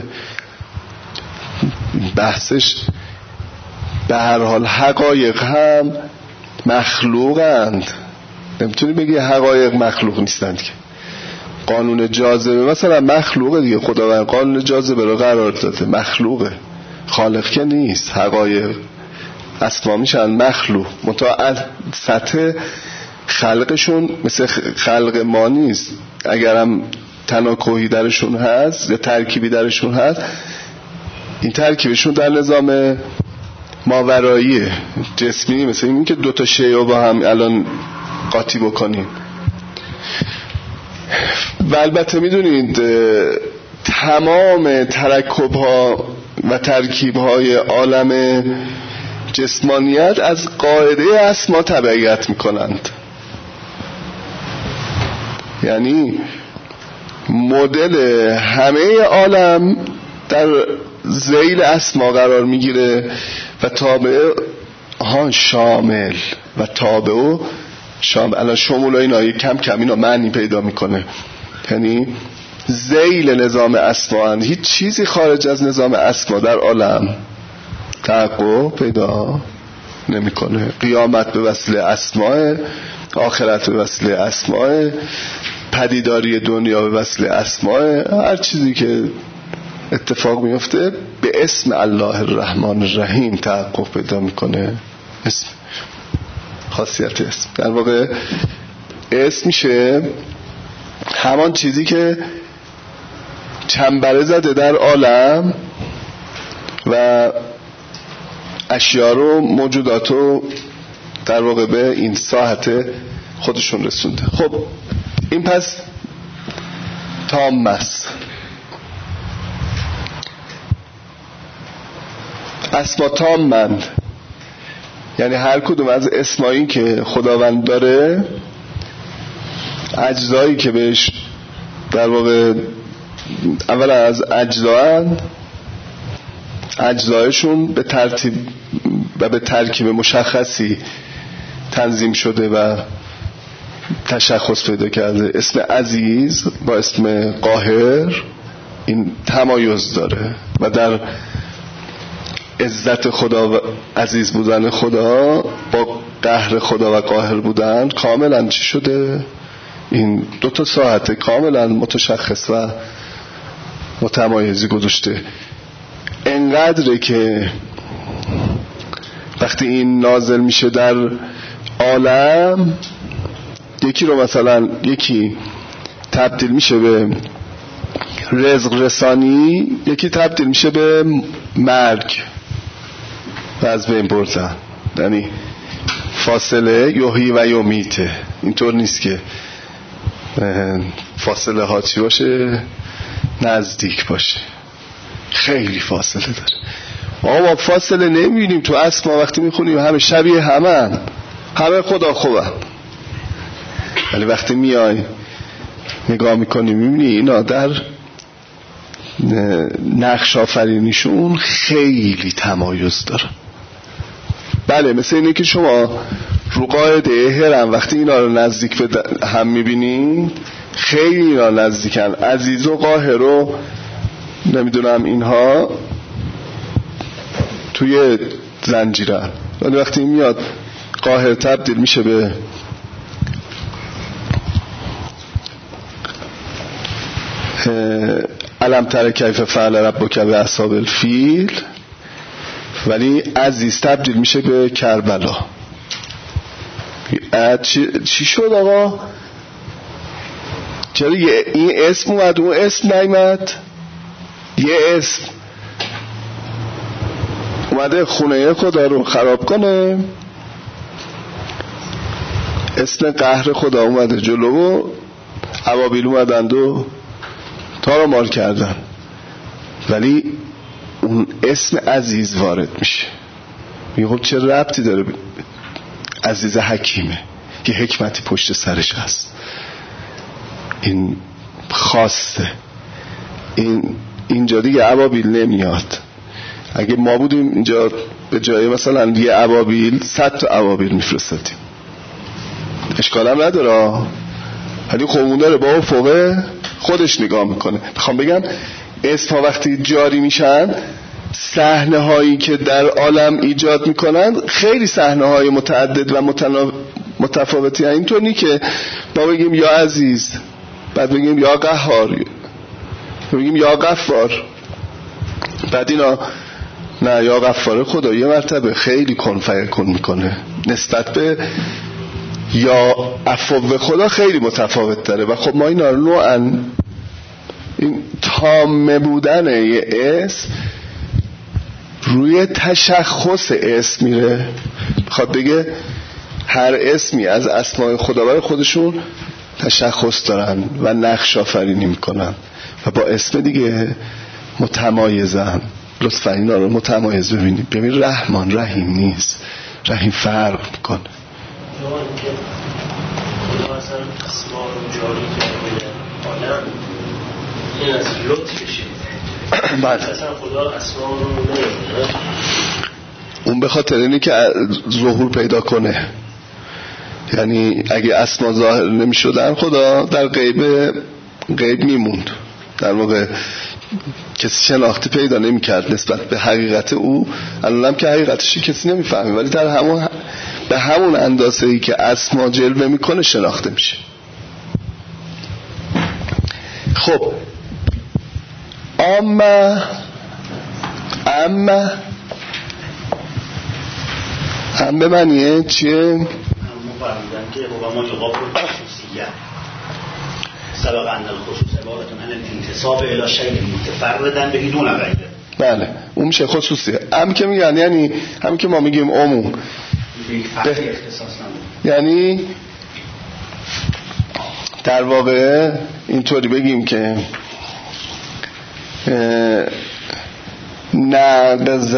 A: بحثش به هر حال حقایق هم مخلوقند. نمیتونی بگی حقایق مخلوق نیستند که. قانون جاذبه مثلا مخلوقه دیگه. خداوند قانون جاذبه رو قرار داده، مخلوقه، خالق که نیست. حقایق اسما میشن مخلوق. منتها سطح خلقشون مثل خلق ما نیست. اگرم تناکوهی درشون هست یا ترکیبی درشون هست، این ترکیبشون در نظام ماوراییه، جسمی، مثل این که دوتا شیء با هم الان قاطی بکنیم. و البته میدونید تمام ترکب ها و ترکیب های عالم جسمانیت از قاعده اسما تبعیت میکنند. یعنی مدل همه عالم در ذیل اسما قرار میگیره و تابع ها شامل و تابع و شامل. الان شمول اینا کم کم اینا معنی پیدا میکنه. یعنی ذیل نظام اسما هست. هیچ چیزی خارج از نظام اسما در عالم تحقق پیدا نمیکنه. قیامت به وسیله اسماء، آخرت به وسیله اسماء، پدیداری دنیا به وسیله اسماء. هر چیزی که اتفاق میفته به اسم الله الرحمن الرحیم تحقق پیدا میکنه. اسم، خاصیت اسم در واقع اسم میشه همان چیزی که چنبره زده در عالم و اشیا رو، موجودات رو در واقع به این ساحت خودشون رسونده. خب این پس تام است. اسما تامند، یعنی هر کدوم از اسمایی که خداوند داره، اجزایی که بهش در واقع اولا از اجزااند، اجزایشون به ترتیب و به ترکیب مشخصی تنظیم شده و تشخص پیدا کرده. اسم عزیز با اسم قاهر این تمایز داره و در عزت خدا و عزیز بودن خدا با قهر خدا و قاهر بودن کاملا چی شده؟ این دو تا ساحت کاملا متشخص و متمایزی گذاشته. انقدره که وقتی این نازل میشه در عالم، یکی رو مثلا یکی تبدیل میشه به رزق رسانی، یکی تبدیل میشه به مرگ و از بین بردن. یعنی فاصله یحیی و یمیته. اینطور نیست که فاصله ها چی باشه، نزدیک باشه، خیلی فاصله داره. ما فاصله نمیبینیم تو اسما، وقتی میخونیم همه شبیه همه همه خدا خوبه، ولی وقتی میای نگاه میکنیم میبینی اینا در نقش آفرینیشون خیلی تمایز داره. بله، مثل اینه که شما رو قاعده هرم وقتی اینا رو نزدیک به هم میبینید، خیلی اینا نزدیکن. عزیز و قاهر و نمیدونم اینها توی زنجیرن، ولی وقتی این میاد قاهر تبدیل میشه به علم تر کیف فعل ربک باصحاب الفیل، ولی عزیز تبدیل میشه به کربلا. چی, چی شد آقا؟ چرا این اسم اومد اون اسم نیمد؟ یه اسم اومده خونه خدا رو خراب کنه، اسم قهر خدا اومده جلو و ابابیل اومدند و تارو مار کردن، ولی اون اسم عزیز وارد میشه. میگه خب چه ربطی داره؟ عزیز حکیمه، یه حکمتی پشت سرش هست، این خاصه. این اینجا دیگه ابابیل نمیاد. اگه ما بودیم اینجا به جای مثلا یه ابابیل صد تا ابابیل میفرستادیم، اشکال هم نداره، ولی خب داره با فوقه خودش نگاه میکنه. میخوام بگم اسمها وقتی جاری میشن، صحنه هایی که در عالم ایجاد میکنن خیلی صحنه های متعدد و متنا... متفاوتی. اینطور نی که ما بگیم یا عزیز، بعد بگیم یا قهار، بگیم یا غفار، بعد اینا نه، یا غفار خدا یه مرتبه خیلی کن فیکون میکنه، نسبت به یا عفو خدا خیلی متفاوت داره. و خب ما اینا رو نوعاً این تام بودن یه اسم روی تشخص اسم میره. بخواد بگه هر اسمی از اسماء خدا برای خودشون تشخص دارن و نقش آفرینی میکنن و با اسم دیگه متمایزن. لطفا اینا رو متمایز ببینید. ببین رحمان رحیم نیست، رحیم فرق میکنه.
C: خدا اصلا اسما رو جاری کرده عالم، این از لطفشه.
A: بله،
C: اصلا خدا اسما رو نمیدونه،
A: اون به خاطر اینه که ظهور پیدا کنه. یعنی اگه اسما ظاهر نمی شدن خدا در غیب غیب میموند، در واقع کسی شناختی پیدا نمی کرد نسبت به حقیقت او. الانم که حقیقتشی کسی نمی فهمه، ولی در همون به همون اندازه ای که اسما جلوه میکنه شناخته میشه. خب اما اما هم به معنیه چیه؟
B: هم فرمودن که با ما یقاب رو خصوصیت سبق اندل خصوص عبارتون هن انتصاب الى شیء متفردن به دون غیره.
A: بله، اون میشه خصوصیه. هم که میگن یعنی هم که ما میگیم عموم، یعنی در واقع اینطوری بگیم که نقض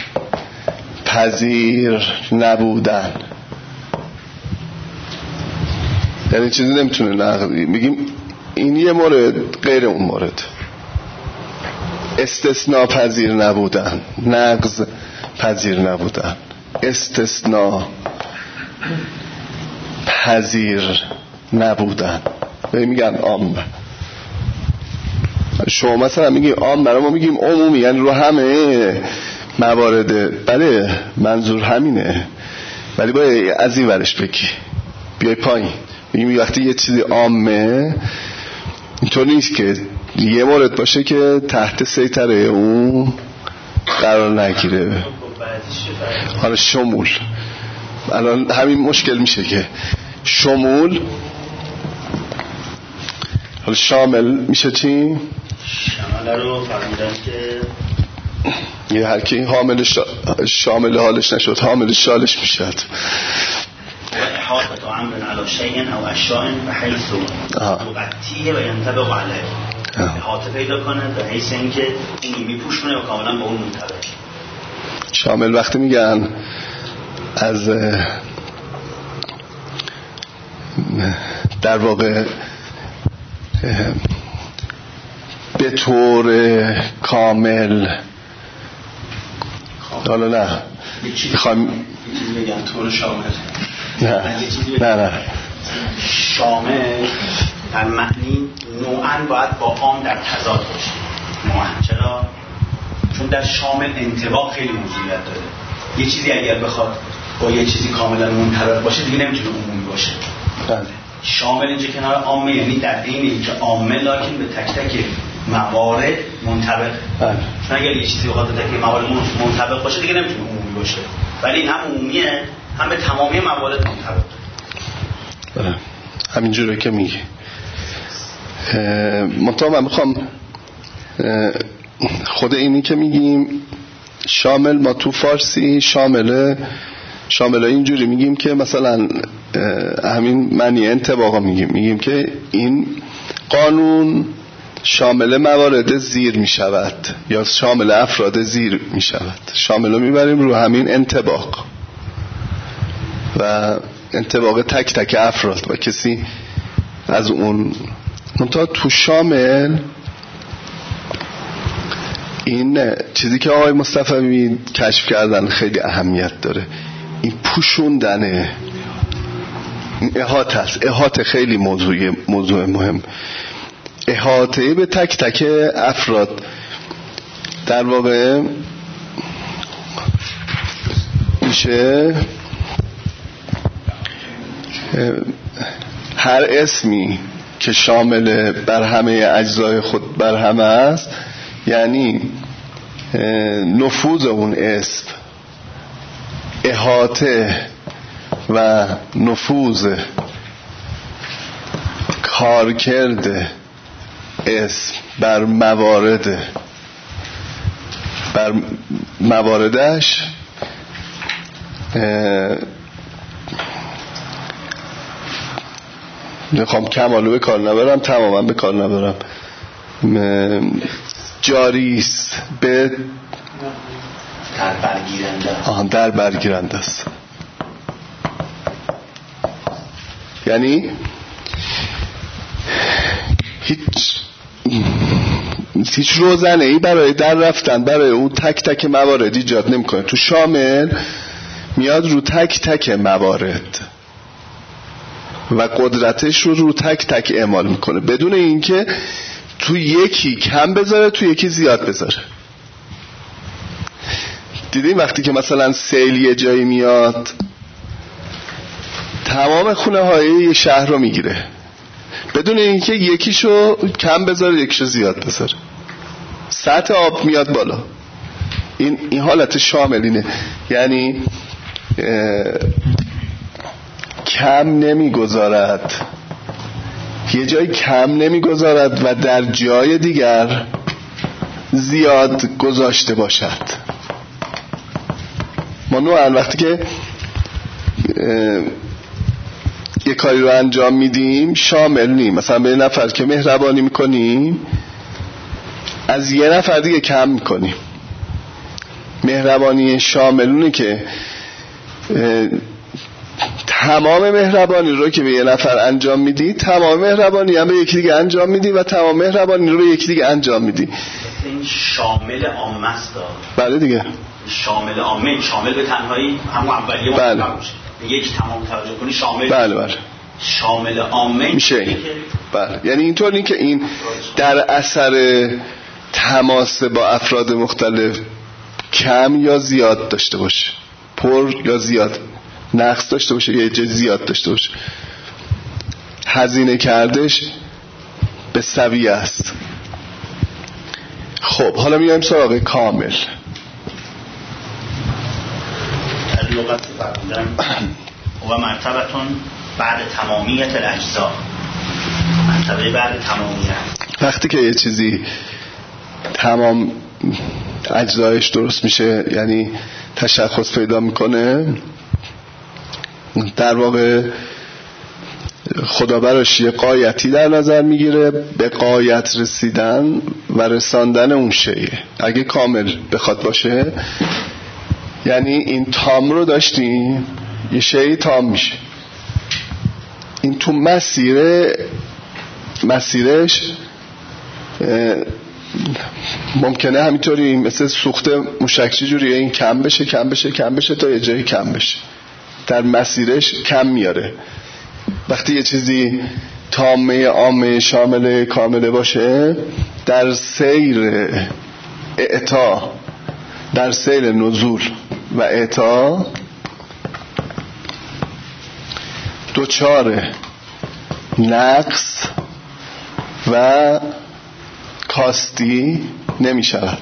A: پذیر نبودن، یعنی چیزی نمیتونه نقضی بگیم این یه مورد غیر اون مورد. استثناء پذیر نبودن، نقض پذیر نبودن، استثناء پذیر نبودن. به میگن عام. شما مثلا میگیم عام، برای ما میگیم عمومی، یعنی رو همه موارد. بله منظور همینه، ولی باید از این ورش بگی بیای پایین. میگیم وقتی یه چیزی عامه، اینطور نیست که یه مورد باشه که تحت سیطره اون قرار نگیره. حالا شمول، الان همین مشکل میشه که شمول حالا شامل میشه چی؟
B: شامل رو فرمودن که
A: یه هر کی حامل شا... شامل حالش نشد حامل شالش میشد.
B: احاطه امر على شيء او اشیاء بحيث یغطیه و ينطبق عليه، احاطه پیدا کنه به حیث اینکه اون میپوشونه و کاملا به اون منطبق.
A: شامل وقتی میگن از در واقع به طور کامل، حالا نه میخوایم
B: بگم طور شامل،
A: نه نه نه
B: شامل در معنی نوعاً باید با عام در تضاد باشه. نوعاً چرا؟ چون در شامل انطباق خیلی موضوعیت داره. یه چیزی اگر بخواد با یه چیزی کاملا منطبق باشه دیگه نمیتونه عمومی باشه.
A: بله.
B: شامل اینجا کنار عامه، یعنی در عین اینکه عامه لکن به تک تک موارد منطبق.
A: بله.
B: چون اگر یه چیزی بخواد به تک موارد منطبق باشه دیگه نمیتونه عمومی باشه، ولی هم عمومیه هم به تمامی موارد منطبق.
A: بله. همینجوره که میگه. منطقه من میخوام خود اینی که میگیم شامل، ما تو فارسی شامله شامله اینجوری میگیم که مثلا همین معنی انطباقا میگیم میگیم که این قانون شامل موارد زیر میشود یا شامل افراد زیر میشود. شامل رو میبریم رو همین انطباق و انطباق تک تک افراد و کسی از اون. منتها تو شامل این چیزی که آقای مصطفی کشف کردن خیلی اهمیت داره، این پوشوندنه، احاطه است. احاطه خیلی موضوع موضوع مهم، احاطه به تک تک افراد. در واقع میشه هر اسمی که شامل بر همه اجزای خود بر همه است، یعنی نفوذ اون اسم، احاطه و نفوذ کارکرد اسم بر موارد بر مواردش میخوام کمالو به کار نبرم، تماما به کار نبرم، جاریست به
B: در برگیرنده
A: آن در برگیرنده است. یعنی هیچ هیچ روزنه ای برای در رفتن برای اون تک تک موارد ایجاد نمیکنه. تو شامل میاد رو تک تک موارد و قدرتش رو رو تک تک اعمال میکنه بدون اینکه تو یکی کم بذاره تو یکی زیاد بذاره. دیدین وقتی که مثلا سیل یه جایی میاد تمام خونه های یه شهر رو میگیره بدون اینکه یکیشو کم بذاره یکیشو زیاد بذاره، سطح آب میاد بالا. این این حالت شاملینه، یعنی کم نمیگذارد، یه جای کم نمیگذارد و در جای دیگر زیاد گذاشته باشد. ما نوعا وقتی که یه کاری رو انجام میدیم شامل نیم، مثلا به یه نفر که مهربانی میکنیم از یه نفر دیگه کم میکنیم. مهربانی شاملونه که تمام مهربانی رو که به یه نفر انجام میدی تمام مهربانی هم به یکی دیگه انجام میدی و تمام مهربانی رو به یکی دیگه انجام میدی.
B: این شامل عامه است.
A: بله دیگه،
B: شامل عامه، شامل به تنهایی همون اولیه
A: بله.
B: یک تمام توجه کنی شامل
A: بله بله
B: شامل عامه
A: میشه. بله، یعنی اینطوری که این در اثر تماس با افراد مختلف کم یا زیاد داشته باشه، پر یا زیاد، نقص داشته باشه یا جای زیاد داشته باشه، هزینه کردش به سویه است. خب حالا میایم سراغ کامل.
B: در لغت فرمودن و مرتبتون بعد تمامیت الاجزا، مرتبه بعد تمامیت.
A: وقتی که یه چیزی تمام اجزایش درست میشه، یعنی تشخص پیدا میکنه، در واقع خدا براش یه غایتی در نظر میگیره، به غایت رسیدن و رساندن اون شیء. اگه کامل بخواد باشه، یعنی این تام رو داشتیم، یه شیء تام میشه، این تو مسیر مسیرش ممکنه همینطوری مثل سوخت موشکچی جوریه، این کم بشه کم بشه کم بشه تا یه جایی کم بشه، در مسیرش کم میاره. وقتی یه چیزی تامه عامه شامل کامله باشه، در سیر اعطا، در سیر نزول و اعطا دوچار نقص و کاستی نمی شود.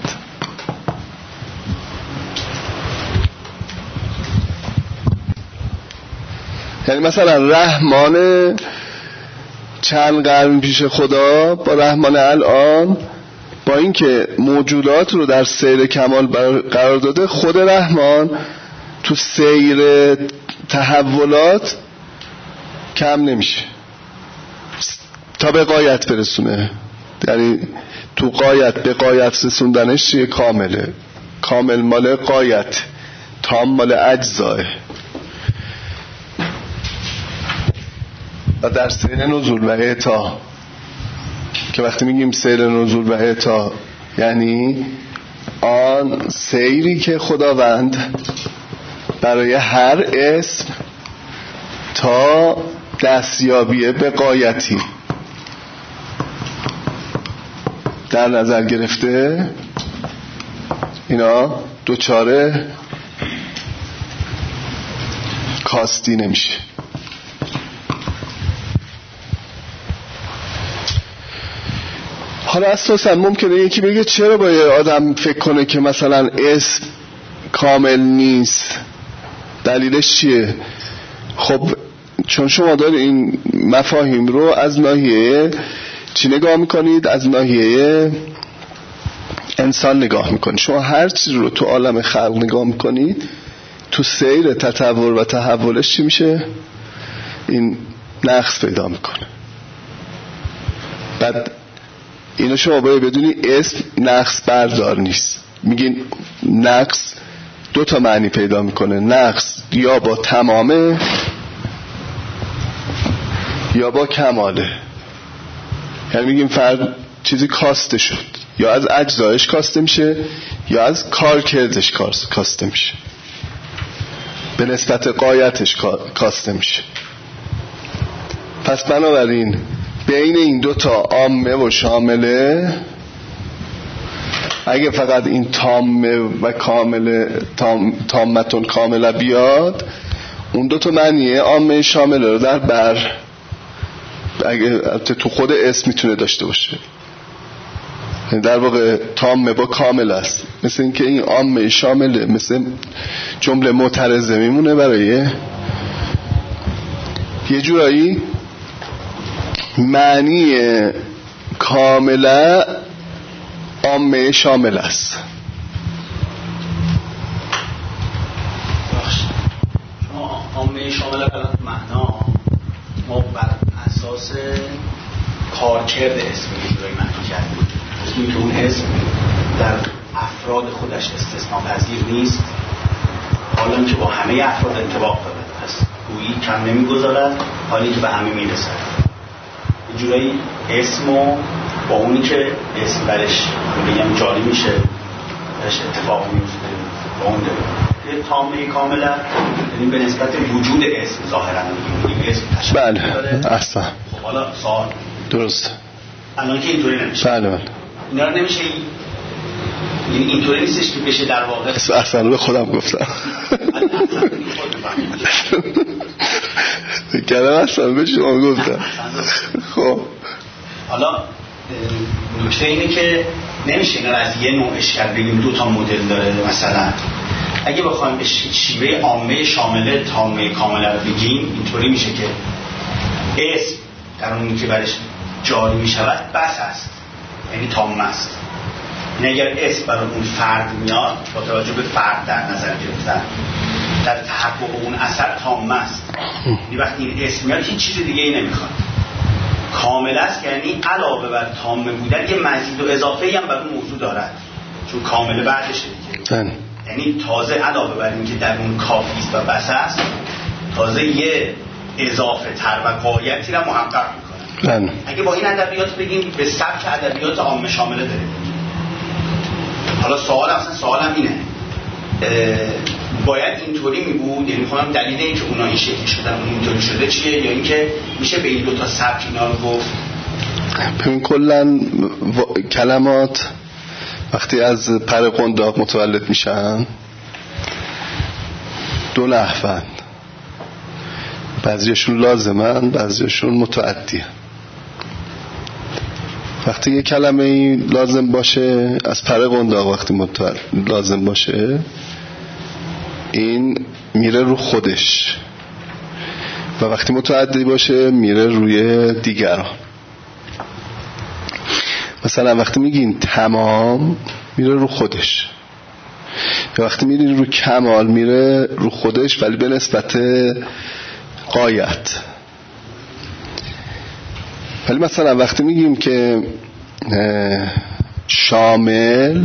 A: یعنی مثلا رحمان چند قرن پیش خدا با رحمان الان، با اینکه موجودات رو در سیر کمال قرار داده، خود رحمان تو سیر تحولات کم نمیشه تا به غایت برسونه. یعنی تو غایت به غایت رسوندنش چیه؟ کامله. کامل مال غایت، تام مال اجزاه. و در سیر نزول و اعطا، که وقتی میگیم سیر نزول و اعطا یعنی آن سیری که خداوند برای هر اسم تا دستیابی به غایتی در نظر گرفته، اینا دوچاره کاستی نمیشه. حالا اساسا ممکنه یکی بگه چرا باید آدم فکر کنه که مثلا اسم کامل نیست؟ دلیلش چیه؟ خب چون شما دارید این مفاهیم رو از ناحیه چی نگاه میکنید؟ از ناحیه انسان نگاه میکنید. شما هر چیز رو تو عالم خلق نگاه میکنید، تو سیر تطور و تحولش چی میشه؟ این نقص پیدا میکنه. بعد اینو شما باید بدونی اسم نقص بردار نیست. میگین نقص دو تا معنی پیدا میکنه، نقص یا با تمامه یا با کماله. یعنی میگیم فرد چیزی کاسته شد، یا از اجزایش کاسته میشه یا از کار کردش کاسته میشه، به نسبت غایتش کاسته میشه. پس بنابراین بین این دوتا عامه و شامله، اگه فقط این تامه و کامله، تام، تامتون کامله بیاد، اون دوتا معنیه عامه شامله رو در بر، اگه تو خود اسم میتونه داشته باشه، در واقع تامه با کامل است. مثل اینکه این عامه شامله مثل جمله معترضه میمونه برای یه جورایی معنی کامله عامه شامل است.
B: شما عامه شامل الان معنا ما بر اساس کارکرد اسم یه جورایی معنی کردیم. اسمی که اون اسم در افراد خودش استثناء پذیر نیست، حالا که با همه افراد انطباق داره، پس گویی کم نمیگذارد، حالی که به همه میرسد. یه جورایی اسمو با اونی که اسم برش بگم جاری میشه، برش اتفاق میفته، با اون داره یه تامه کاملا، یعنی به نسبت وجود اسم ظاهرا میگیم اسم تشکیل
A: بله اصلا.
B: خب حالا سوال
A: درست
B: الان که اینطوری نمیشه.
A: بله بله
B: اینا رو نمیشه، یعنی اینطوری نیستش که بشه در واقع
A: اصلا به خودم گفتم کلمه اصلا به شما گفتم. خب
B: حالا نکته اینه که نمیشه اینا از یه نوع اشکال بگیم دو تا مدل داره. مثلا اگه بخوایم شیوه عامه شامل تامه کامل رو بگیم اینطوری میشه که اسم در اونی که برش جاری میشود بس است، یعنی تامه است. یعنی اگر اسم برای اون فرد میاد با توجه به فرد در نظر گرفتن در تحقق اون اثر تامه است. یعنی وقتی این اسم میاد هیچ چیز دیگه ای نمیخواد، کامل است، یعنی علاوه بر تامه بودن یه مزید و اضافه‌ای هم بر اون موضوع دارد چون کامل بعدشه دیگه. یعنی تازه علاوه بر این که در اون کافی است و بس است، تازه یه اضافه تر و غایتی را محقق میکنه. اگه با این ادبیات بگیم به سبک ادبیات عامه شامله داره. حالا سوال اصلا سوالم اینه، باید اینطوری می بود، یعنی میخوام دلیل این که اونا این شکل شدن اون اینطوری شده چیه، یا اینکه میشه به این دو تا سبک اینا رو گفت؟
A: ببین کلا و... کلمات وقتی از پر قنداق متولد میشن دو نحوند، بعضیشون لازمن بعضیشون متعدی. وقتی یه کلمه ای لازم باشه از پر قنداق، وقتی متولد لازم باشه این میره رو خودش و وقتی متعدی باشه میره روی دیگران. مثلا وقتی میگین تمام میره رو خودش، یا وقتی میری رو کمال میره رو خودش ولی به نسبت غایت. ولی مثلا وقتی میگیم که شامل،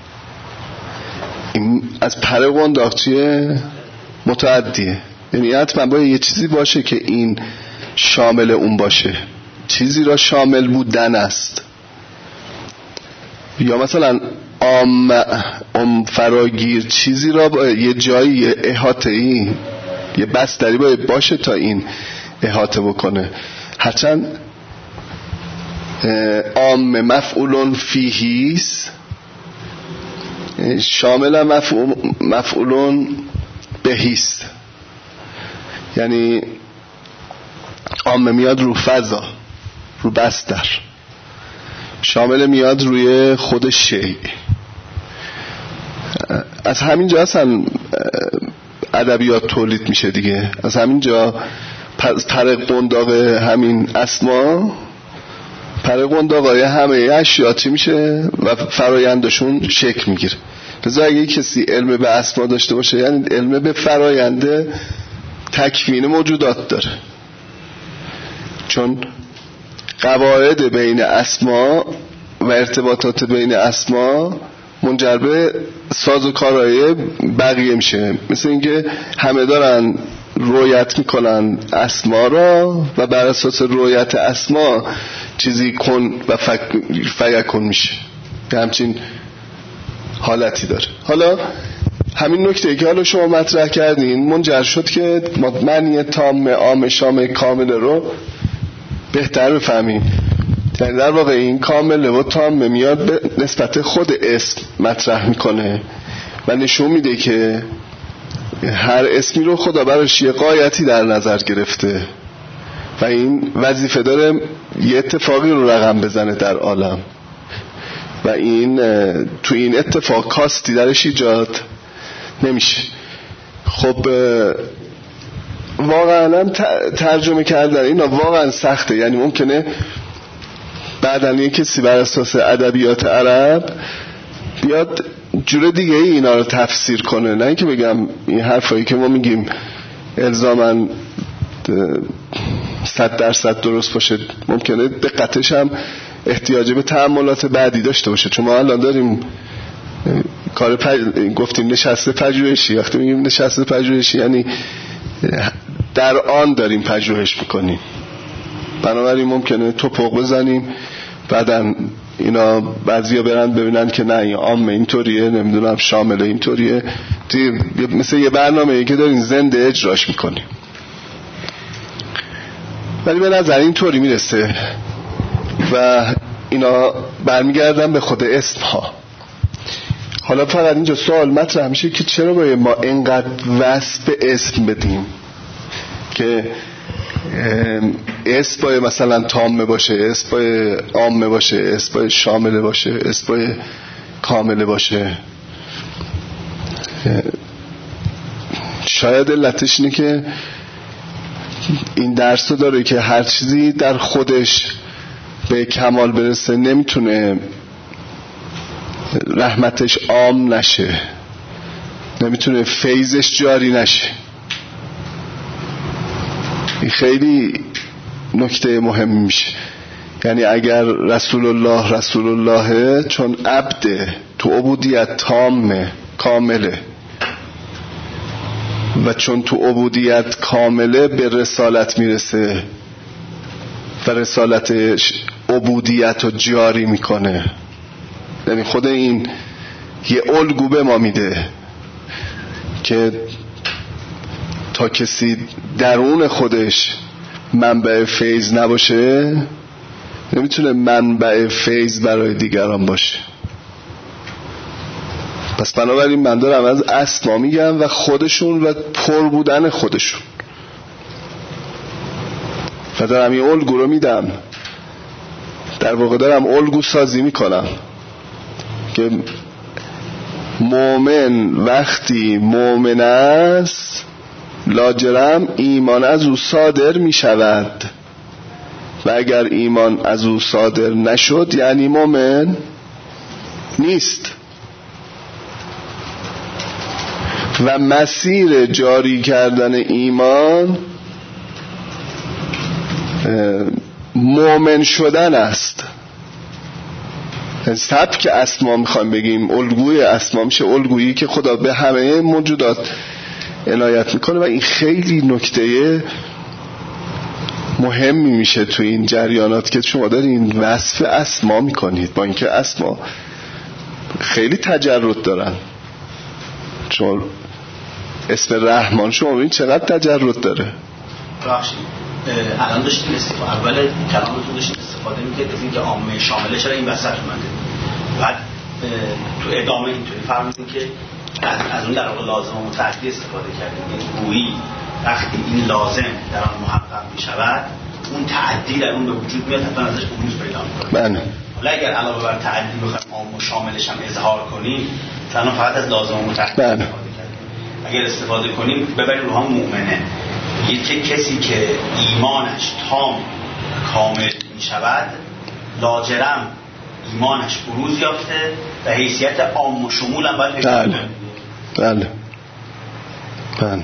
A: از پر قنداق چیه؟ متعدیه، یعنی حتما باید یه چیزی باشه که این شامل اون باشه، چیزی را شامل بودن است. یا مثلا عام ام فراگیر چیزی را با یه جایی احاطه‌ای یه بستری باید باشه تا این احاطه بکنه. هرچند عام مفعولون فیهیست، شامل مفعول مفعولون بهیست، یعنی عام میاد رو فضا، رو بستر، شامل میاد روی خود شیء. از همینجا اصلا ادبیات تولید میشه دیگه، از همینجا پر قنداق همین اسما، پر قنداقای همه اشیا چی میشه و فرایندشون شکل میگیره. لذا اگه کسی علم به اسما داشته باشه یعنی علم به فرایند تکوین موجودات داره، چون قواعد بین اسما و ارتباطات بین اسما منجر به ساز و کارهای بقیه میشه. مثل اینکه همه دارن رویت میکنن اسما را و بر اساس رویت اسما چیزی کن و فیکون میشه، همچین حالتی داره. حالا همین نکته که حالا شما مطرح کردین منجر شد که معنی تام عام شامل کامل رو بهتر بفهمیم. یعنی در واقع این کامل و تام میاد به نسبت خود اسم مطرح میکنه و نشون میده که هر اسمی رو خدا براش یه غایتی در نظر گرفته و این وظیفه داره یه اتفاقی رو رقم بزنه در عالم و این تو این اتفاق کاستی درش ایجاد نمیشه. خب واقعا ترجمه کردن اینا واقعا سخته، یعنی ممکنه بعدن یه کسی بر اساس ادبیات عرب بیاد جور دیگه ای اینا رو تفسیر کنه، نه اینکه بگم این حرفایی که ما میگیم الزاماً صد درصد درست باشه، ممکنه دقتش هم احتیاج به تأملات بعدی داشته باشه. چون ما الان داریم کار پج... گفتیم نشسته پژوهشی، وقتی میگیم نشسته پژوهشی یعنی در آن داریم پژوهش میکنیم، بنابراین ممکنه توپق بزنیم بعدن اینا بعضیا برن ببینن که نه این عامه اینطوریه، نمیدونم شامل اینطوریه، مثل یه برنامه‌ای که دارین زنده اجراش میکنیم. ولی به نظر اینطوری میرسه و اینا برمیگردن به خود اسم ها. حالا فقط اینجا سوال مطرح میشه که چرا باید ما اینقدر وصف به اسم بدیم که اسم باید مثلا تامه باشه، اسم باید عامه باشه، اسم باید شامله باشه، اسم باید کامله باشه. شاید علتش اینه که این درس رو داره که هر چیزی در خودش به کمال برسه نمیتونه رحمتش عام نشه، نمیتونه فیضش جاری نشه. این خیلی نکته مهمی میشه. یعنی اگر رسول الله رسول الله چون عبده تو عبودیت تامه کامله و چون تو عبودیت کامله به رسالت میرسه و رسالتش عبودیت رو جاری میکنه. یعنی خود این یه الگو به ما میده که تا کسی درون خودش منبع فیض نباشه نمیتونه منبع فیض برای دیگران باشه. پس بنابراین من دارم از اسما میگم و خودشون و پر بودن خودشون و دارم این الگو رو میدم. در واقع دارم الگو سازی میکنم که مؤمن وقتی مؤمن است لاجرم ایمان از او صادر می شود و اگر ایمان از او صادر نشد یعنی مؤمن نیست. و مسیر جاری کردن ایمان مؤمن شدن است. سبک اسما میخوایم بگیم، الگوی اسما میشه الگویی که خدا به همه موجودات عنایت میکنه و این خیلی نکته مهمی میشه تو این جریانات که شما دارین وصف اسما میکنید، با اینکه اسما خیلی تجرد دارن. چون اسم رحمان شما ببین چقدر تجرد داره.
B: بخشید الان داشتیم استفاده اول کلامتون داشتیم استفاده میکنید از این که عامه شامله چرا این وسط اومده، بعد تو ادامه اینطوری فرمودین که از, از اون در واقع لازم و متعدی استفاده کردیم. این گویی وقتی این لازم در آن محقق میشود اون تعدی در اون به وجود میاد، حتی ازش بروز پیدا میکنه.
A: بله.
B: حالا اگر علاوه بر تعدی بخوایم عام و شاملش هم اظهار کنیم مثلا فقط از لازم و متعدی
A: بله.
B: استفاده کردیم. اگر استفاده کنیم ببریم رو هم مؤمنه، یکی کسی که ایمانش تام کامل می شود لاجرم ایمانش بروز یافته و حیثیت عام و شمول هم باید پیدا کنه.
A: بله بله.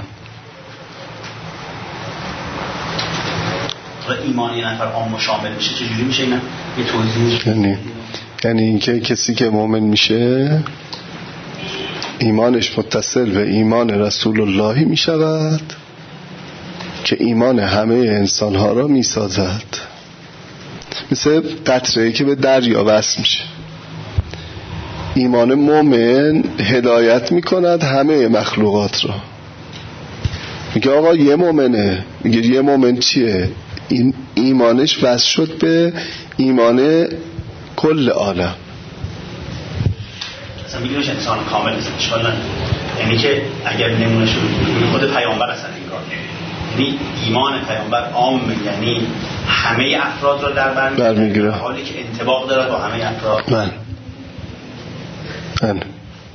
B: ایمان یه نفر عام و شامل میشه چجوری میشه؟ اینا یه توضیح.
A: یعنی یعنی اینکه کسی که مؤمن میشه ایمانش متصل به ایمان رسول اللهی می شود که ایمان همه انسانها را می سازد. مثل قطره‌ای که به دریا وصل میشه. ایمان مؤمن هدایت می کند همه مخلوقات را. میگه آقا یه مؤمنه، میگه یه مؤمن چیه؟ این ایمانش وصل شد به ایمان کل عالم.
B: اصلا میگیرش انسان کامل نیست اشکال نداره. یعنی که اگر نمونه شروع کنیم خود پیامبر اصلا این کار یعنی ایمان پیامبر عام، یعنی همه افراد را در بر میگیره حالی که انطباق داره با همه افراد.
A: من من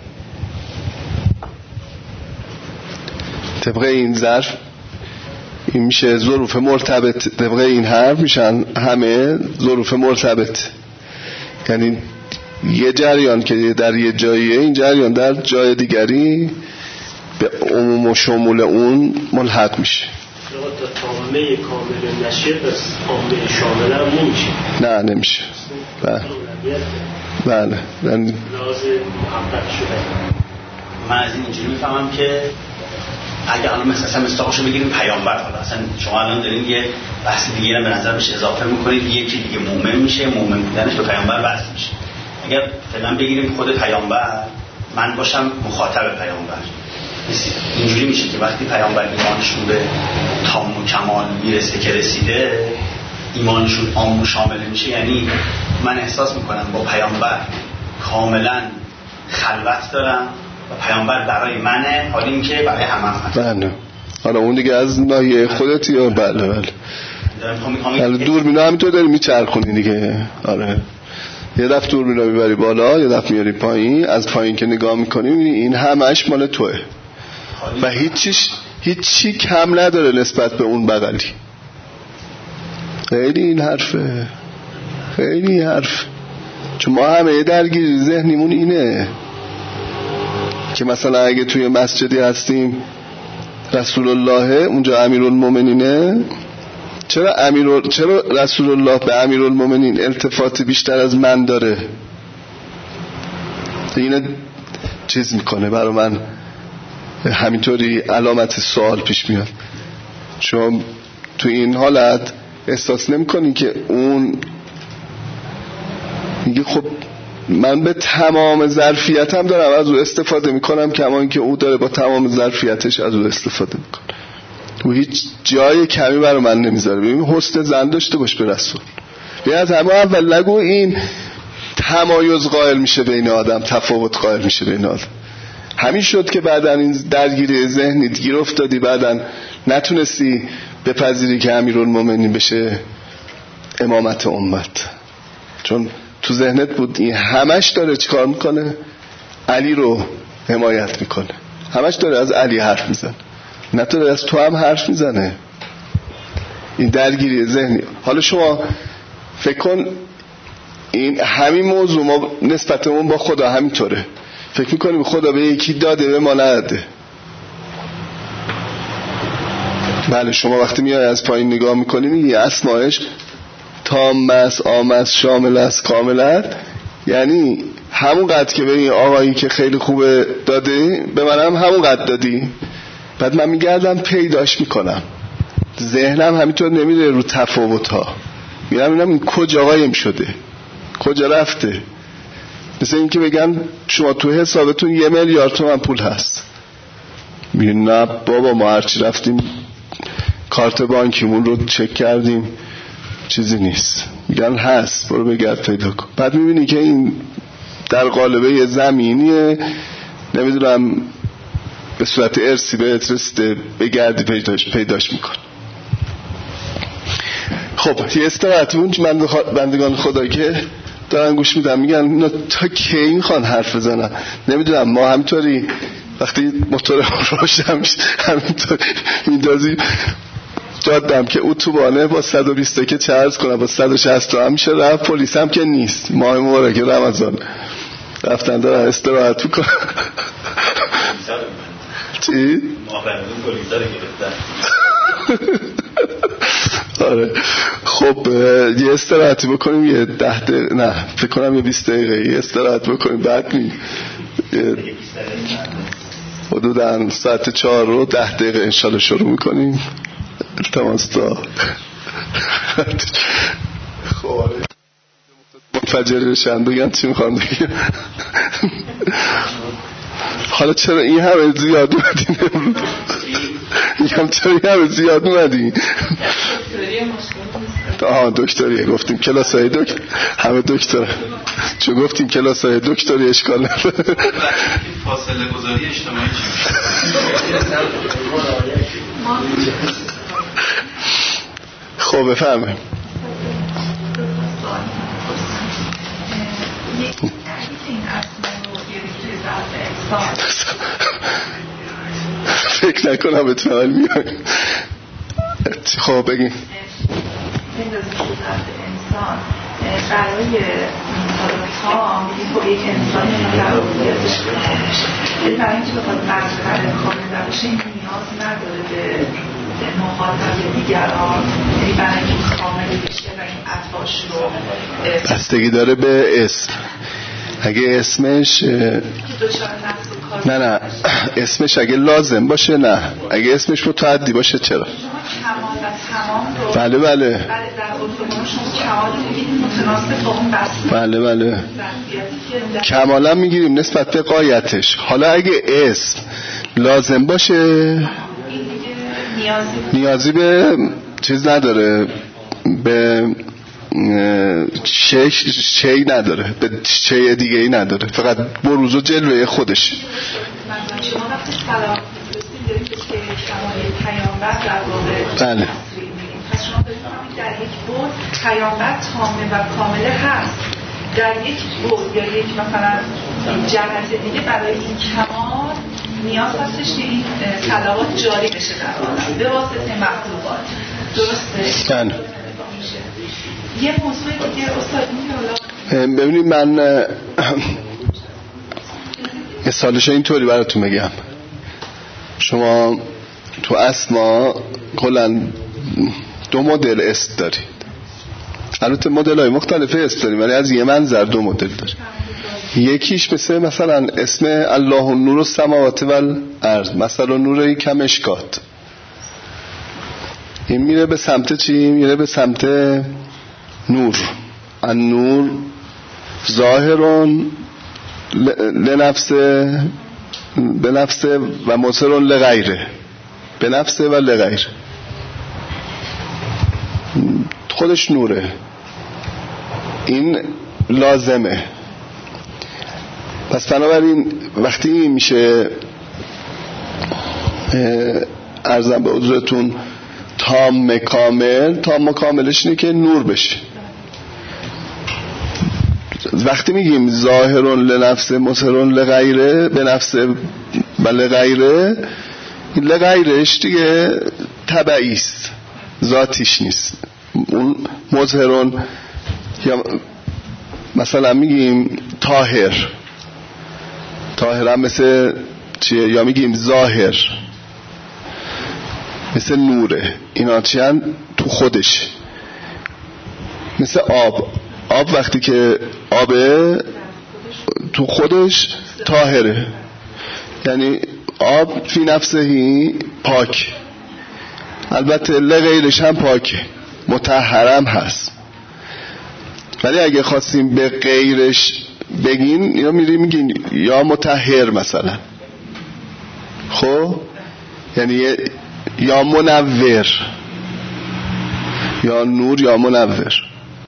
A: طبق این ظرف این میشه ظروف مرتبط، طبق این حرف میشن همه ظروف مرتبط. یعنی یه جریان که در یه جاییه این جریان در جای دیگری به عموم و شمول اون ملحق میشه.
C: تا عامه کامل نشه بس عامه شامل هم نمیشه.
A: نه نمیشه. بله بله لازم
C: محقق شده.
B: من از این اینجوری میفهمم که اگه الان مثلا مستاقشو بگیریم پیامبر، حالا اصلا شما الان دارین یه بحث دیگه رو به نظر بهش اضافه میکنید، یکی دیگه مؤمن میشه، مؤمن بودنش به پیامبر وصل میشه. اگر فعلا بگیریم خود پیامبر من باشم مخاطب پیامبر، اینجوری میشه که وقتی پیامبر ایمانشون به تام و کمال میرسه که رسیده ایمانشون عام و شامل میشه، یعنی من احساس میکنم با پیامبر کاملا خلوت دارم و پیامبر برای منه، حالی این که برای همه هم.
A: بله حالا اون دیگه از ناحیه خودتی یا بله بله حالا دوربینا همینطور داری میچرخونی دیگه. آره یه دفعه دوربینا میبری بالا یه دفعه میاری پایین، از پایین که نگاه میکنی میبینی این همش مال توه و هیچیش هیچی کم نداره نسبت به اون بغلی. خیلی این حرفه، خیلی حرف، چون ما همه درگیری ذهنیمون اینه که مثلا اگه توی مسجدی هستیم رسول الله اونجا امیرالمومنینه، چرا امیر چرا رسول الله به امیرالمومنین التفات بیشتر از من داره؟ اینه چیز میکنه برای من همینطوری علامت سوال پیش میاد. شما تو این حالت احساس نمیکنی که اون میگه خب من به تمام ظرفیتم دارم از او استفاده میکنم کما اینکه او داره با تمام ظرفیتش از او استفاده میکنه، او هیچ جای کمی برای من نمیذاره. ببین حسن زن داشته باش به رسول. ببین از همه اول نگو این تمایز قائل میشه بین آدم، تفاوت قائل میشه بین آدم. همین شد که بعدن این درگیری ذهنی گیر افتادی، بعدن نتونستی بپذیری که امیرالمومنین بشه امامت امت، چون تو ذهنت بود این همش داره چیکار میکنه؟ علی رو حمایت میکنه، همش داره از علی حرف میزنه، نه داره از تو هم حرف میزنه. این درگیری ذهنی. حالا شما فکر کن این همین موضوع ما نسبتمون با خدا همینطوره، فکر میکنیم خدا به یکی داده به ما نداده. بله شما وقتی میای از پایین نگاه میکنی میگی اسمایش تام است، عام است، شامل است، کامل است، یعنی همون قدر که به این آقایی که خیلی خوبه داده به من هم همون قدر دادی. بعد من میگردم پیداش میکنم، ذهنم همینطور نمیره رو تفاوت ها، میرم اینم این کجا قایم شده، کجا رفته. مثل این که بگم شما تو حسابتون یه میلیارد تومن پول هست، میگه نه بابا ما هرچی رفتیم کارت بانکیمون رو چک کردیم چیزی نیست. میگن هست برو بگرد پیدا کن. بعد میبینی که این در قالبه زمینیه، نمیدونم به صورت ارسی بهت رسیده، بگردی پیداش پیداش میکن. خب یه استراحت اون بندگان خدا که دارن گوش میدن میگن اینا تا کی میخوان حرف بزنن. نمیدونم ما همینطوری وقتی موتور روشن میشه همینطوری میندازیم جادم که اتوبانه با صد و بیست که چارج کنه با صد و شصت هم میشه رفت. پلیس هم که نیست، ماه مبارک رمضان رفتن دارن استراحت میکنن. چی؟ ماه رمضان پلیسا رو گرفتن. آره خب یه استراحتی بکنیم یه ده دقیقه، نه فکر کنم یه بیست دقیقه یه استراحت بکنیم، بعد می حدودا ساعت چهار رو ده دقیقه انشالله شروع میکنیم. تماس تا خب منفجر بشن بگن چی میخوام بگم. حالا چرا این همه زیاد اومدین؟ میگم چرا این همه زیاد اومدین؟ آها دکتریه، گفتیم کلاس های دکتر همه دکتر، چون گفتیم کلاس های دکتری اشکال نداره.
B: فاصله گذاری اجتماعی چی؟
A: خب بفهمه فکر نکنم به تو حال میاد. خب بگیم
D: انسان برای ها میگیم یک انسانی رو بیادش کنه، برای اینکه بخواد برقرار کامل باشه این نیاز نداره به مخاطب دیگران، یعنی برای اینکه کامل بشه و این اطفاش رو
A: بستگی داره به اسم. اگه اسمش نه نه اسمش اگه لازم باشه نه، اگه اسمش متعدی باشه چرا؟ بله بله بله بله کمالا میگیریم نسبت به غایتش. حالا اگه اسم لازم باشه نیازی به چیز نداره، به شی شی نداره، به شی دیگه ای نداره، فقط بروز و جلوه خودش.
D: شما وقتی سلام می‌فرستید دارید که کمال پیامبر در واقع
A: بله.
D: پس شما بفهمید در یک بود پیامبر تامه و کامله هست، در یک بود یا یک مثلا جهت دیگه برای این کمال نیاز هستش که این صلوات جاری بشه در عالم به واسطه مخلوقات. درسته؟
A: بله.
D: یه موضوع دیگه استاد میگه
A: ببینید من مثالش اینطوری براتون بگم. شما تو اسما کلا دو مدل اسم دارید، البته مدل های مختلفه اسم داریم ولی از یه منظر دو مدل داریم. یکیش مثل مثلا اسم الله نور السماوات والارض، مثلا نور کمشکات، این میره به سمت چی؟ میره به سمت نور. النور ظاهرون لنفسه به نفسه و مصرون لغیره، به نفسه و لغیره، خودش نوره، این لازمه. پس بنابراین وقتی میشه عرضم به حضورتون تام کامل، تام کاملش اینه که نور بشه. وقتی میگیم ظاهرون لنفسه مصرون لغیره، به نفسه و لغیره، این لغیرش دیگه تبعی است، ذاتیش نیست. اون مظهرون یا مثلا میگیم طاهر، طاهر هم مثل چیه؟ یا میگیم ظاهر مثل نوره، اینا چیان تو خودش مثل آب. آب وقتی که آبه تو خودش طاهره، یعنی آب فی نفسهی پاک، البته لغیرش هم پاکه، مطهرم هست. ولی اگه خواستیم به غیرش بگین یا میری میگین یا مطهر مثلا، خب یعنی یا منور، یا نور یا منور.